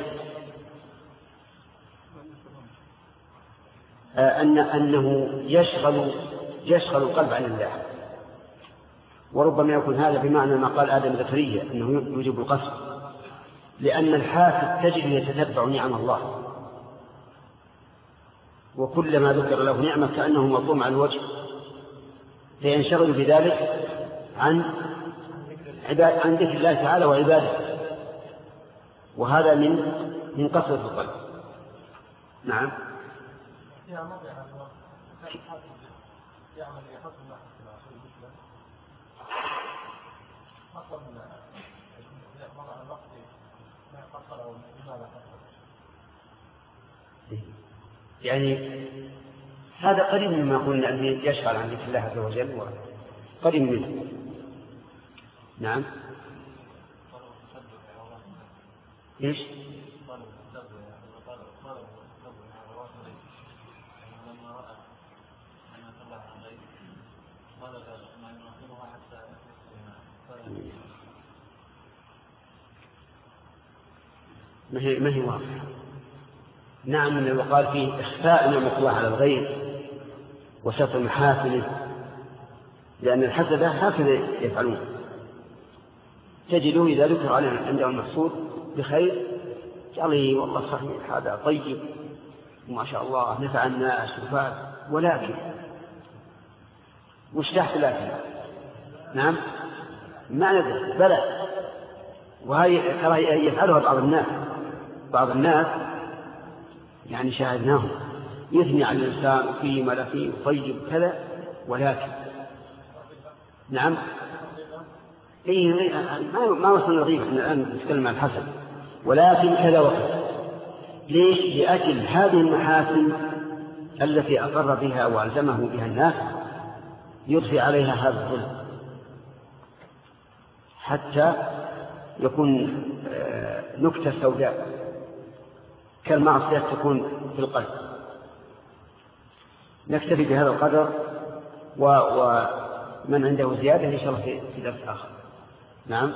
أنه يشغل القلب عن الله. وربما يكون هذا بمعنى ما قال آدم زكريا أنه يوجب القسوة، لأن الحاسد تجد يتتبع نعم الله، وكلما ذكر له نعمة كأنه مظلوم على الوجه، فينشغل بذلك عن ذكر الله تعالى وعباده، وهذا من قسوة القلب. نعم يعني هذا قريب مما قلنا أن يشغل عن ذكر الله عز وجل، قريب منه. نعم إيش؟ ما هي واضحة. نعم من وقال فيه إخفاء نعمة الله على الغير وستر محاسنه، لأن الحسدة هكذا يفعلون. تجده إذا ذكر عليه عنده المحسود بخير قال والله صحيح هذا طيب وما شاء الله نفع الناس وفات، ولكن وش تحت لكن؟ نعم ما ندري بلى. وهي يفعلها بعض الناس يعني شاهدناهم يثني على الإنسان فيه ما لا فيه طيب كذا، ولكن نعم ما وصلنا الغيبة الآن نتكلم عن الحسد، ولكن كذا وكذا. ليش؟ لأجل هذه المحاسن التي أقر بها وألزمه بها الناس يضفي عليها هذا الظلم حتى يكون نكتة سوداء كالمعصية تكون في القلب. نكتفي بهذا القدر، ومن عنده زيادة إن شاء الله في درس آخر. نعم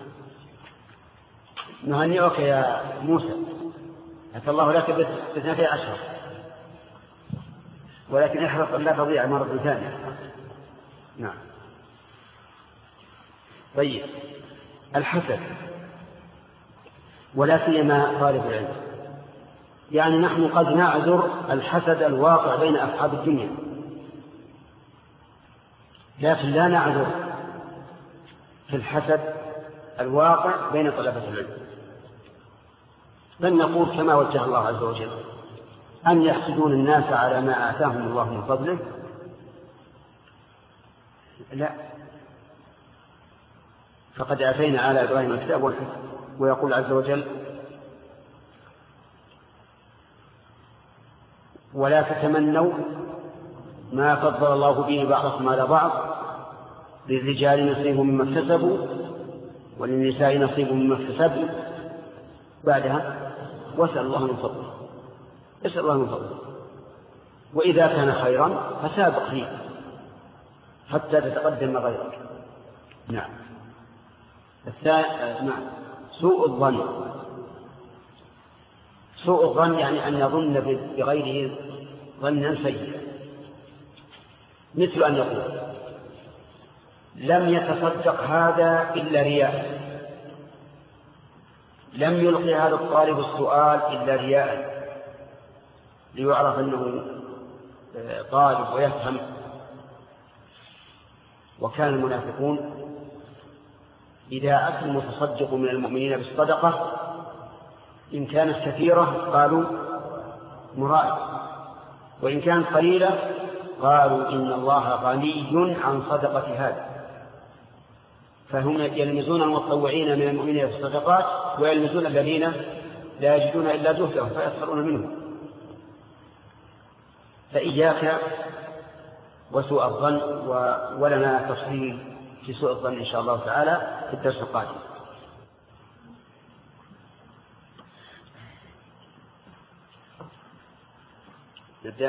نهنئك يا موسى، أتى الله لك ب12، ولكن احرص أن لا تضيع مرة ثانية. نعم طيب الحسد ولا سيما طالب العلم، يعني نحن قد نعذر الحسد الواقع بين أصحاب الدنيا، لكن لا نعذر في الحسد الواقع بين طلبة العلم، بل نقول كما وجه الله عز وجل أن يحسدون الناس على ما آتاهم الله من فضله. لا، فقد آتينا على إبراهيم الكتاب والحكمة، ويقول عز وجل ولا تتمنوا ما فضل الله به بعضكم على بعض للرجال نصيب مما اكتسبوا وللنساء نصيب مما اكتسبوا بعدها واسأل الله من فضله. اسأل الله من فضله، وإذا كان خيرا فسابق فيه حتى تتقدم غيرك. نعم. نعم. سوء الظن. سوء الظن يعني أن يظن بغيره ظنا سيئا، مثل أن يقول لم يتصدق هذا إلا رياء، لم يلقي هذا الطالب السؤال إلا رياء ليعرف أنه طالب ويفهم. وكان المنافقون إذا أتى المتصدق من المؤمنين بالصدقة إن كانت كثيرة قالوا مرائي، وإن كانت قليلة قالوا إن الله غني عن صدقة هذا. فهم يلمزون المتطوعين من المؤمنين بالصدقات ويلمزون الذين لا يجدون إلا جهدهم فيسخرون منهم. فإياك وسوء الظن، ولنا تفصيل في سوء الظن إن شاء الله تعالى في الدرس القادم. نبدأ.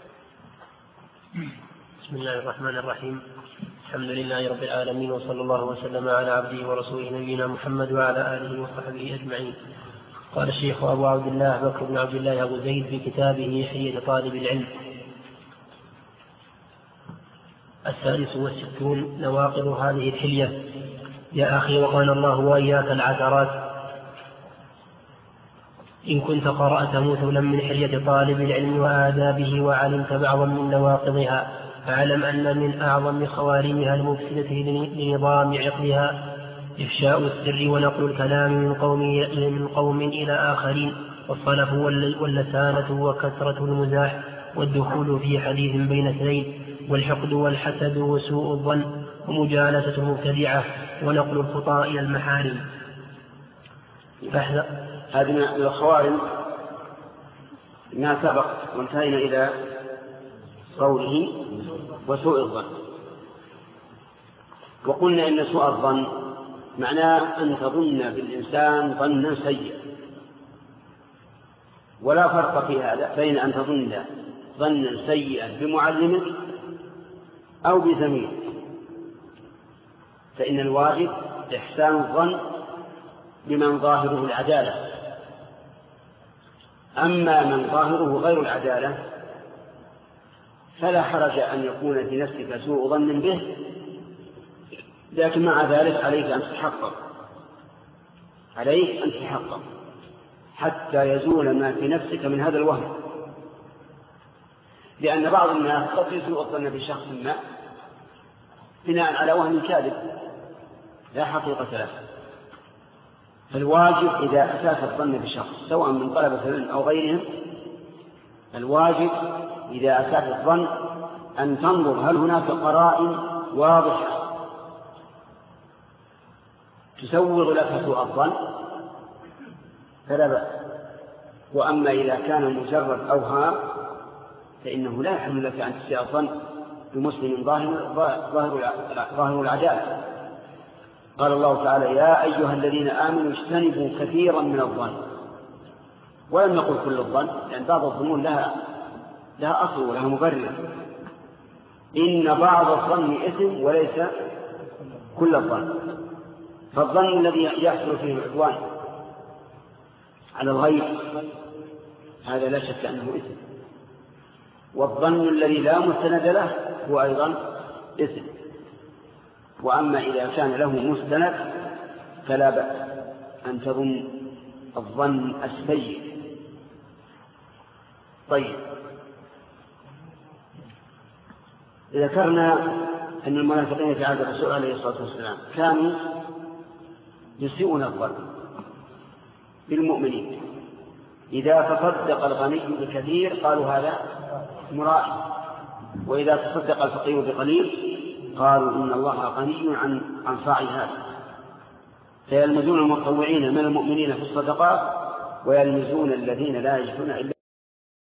بسم الله الرحمن الرحيم. الحمد لله رب العالمين، وصلى الله وسلم على عبده ورسوله نبينا محمد وعلى آله وصحبه أجمعين. قال الشيخ أبو عبد الله بكر بن عبد الله أبو زيد في كتابه حلية طالب العلم 63 نواقض هذه الحلية. يا أخي وقال الله وإياك العثرات، إن كنت قرأت مثلا من حلية طالب العلم وآدابه وعلمت بعضا من نواقضها فاعلم أن من أعظم خوارمها المفسدة لنظام عقلها إفشاء السر ونقل الكلام من قوم إلى آخرين، والصلف واللسانة وكثرة المزاح والدخول في حديث بين اثنين، والحقد والحسد وسوء الظن ومجالسة المبتدعة ونقل الخطأ إلى المحارم. هذه من الخوارم ما سبق، وانتهينا إلى قوله وسوء الظن. وقلنا إن سوء الظن معناه أن تظن بالإنسان ظنا سيئا، ولا فرق في هذا بين أن تظن ظنا سيئا بمعلمك أو بزميلك، فإن الواجب إحسان الظن بمن ظاهره العدالة. أما من ظاهره غير العدالة فلا حرج أن يكون في نفسك سوء ظن به، لكن مع ذلك عليك أن تحقق حتى يزول ما في نفسك من هذا الوهم، لأن بعض الناس قد يسوء الظن بشخص ما بناء على وهم كاذب لا حقيقة له. فالواجب إذا أساس الظن بشخص سواء من طلبة العلم أو غيرهم، الواجب إذا أساس الظن أن تنظر هل هناك قرائن واضحة تسوغ لك سوء الظن فلا بأس. وأما إذا كان مجرد أوهام فإنه لا يحل لك أن تسيء الظن بمسلم ظاهر العدالة. قال الله تعالى يا أيها الذين آمنوا اجتنبوا كثيرا من الظن، ولم نقل كل الظن لأن بعض الظنون لها أصل ولها مبرر. إن بعض الظن إثم وليس كل الظن. فالظن الذي يحصل فيه العدوان على الغير هذا لا شك أنه إثم، والظن الذي لا مستند له هو أيضا إثم. وأما إذا كان له مستند فلا بأس أن تظن الظن السيء. طيب، ذكرنا أن المنافقين في عهد الرسول عليه الصلاة والسلام كانوا يسيئون الظن بالمؤمنين. إذا تصدق الغني بكثير قالوا هذا مرائي، وإذا تصدق الفقير بقليل قالوا إن الله غني عن صاع هذا. فيلمزون المتطوعين من المؤمنين في الصدقات ويلمزون الذين لا يجدون إلا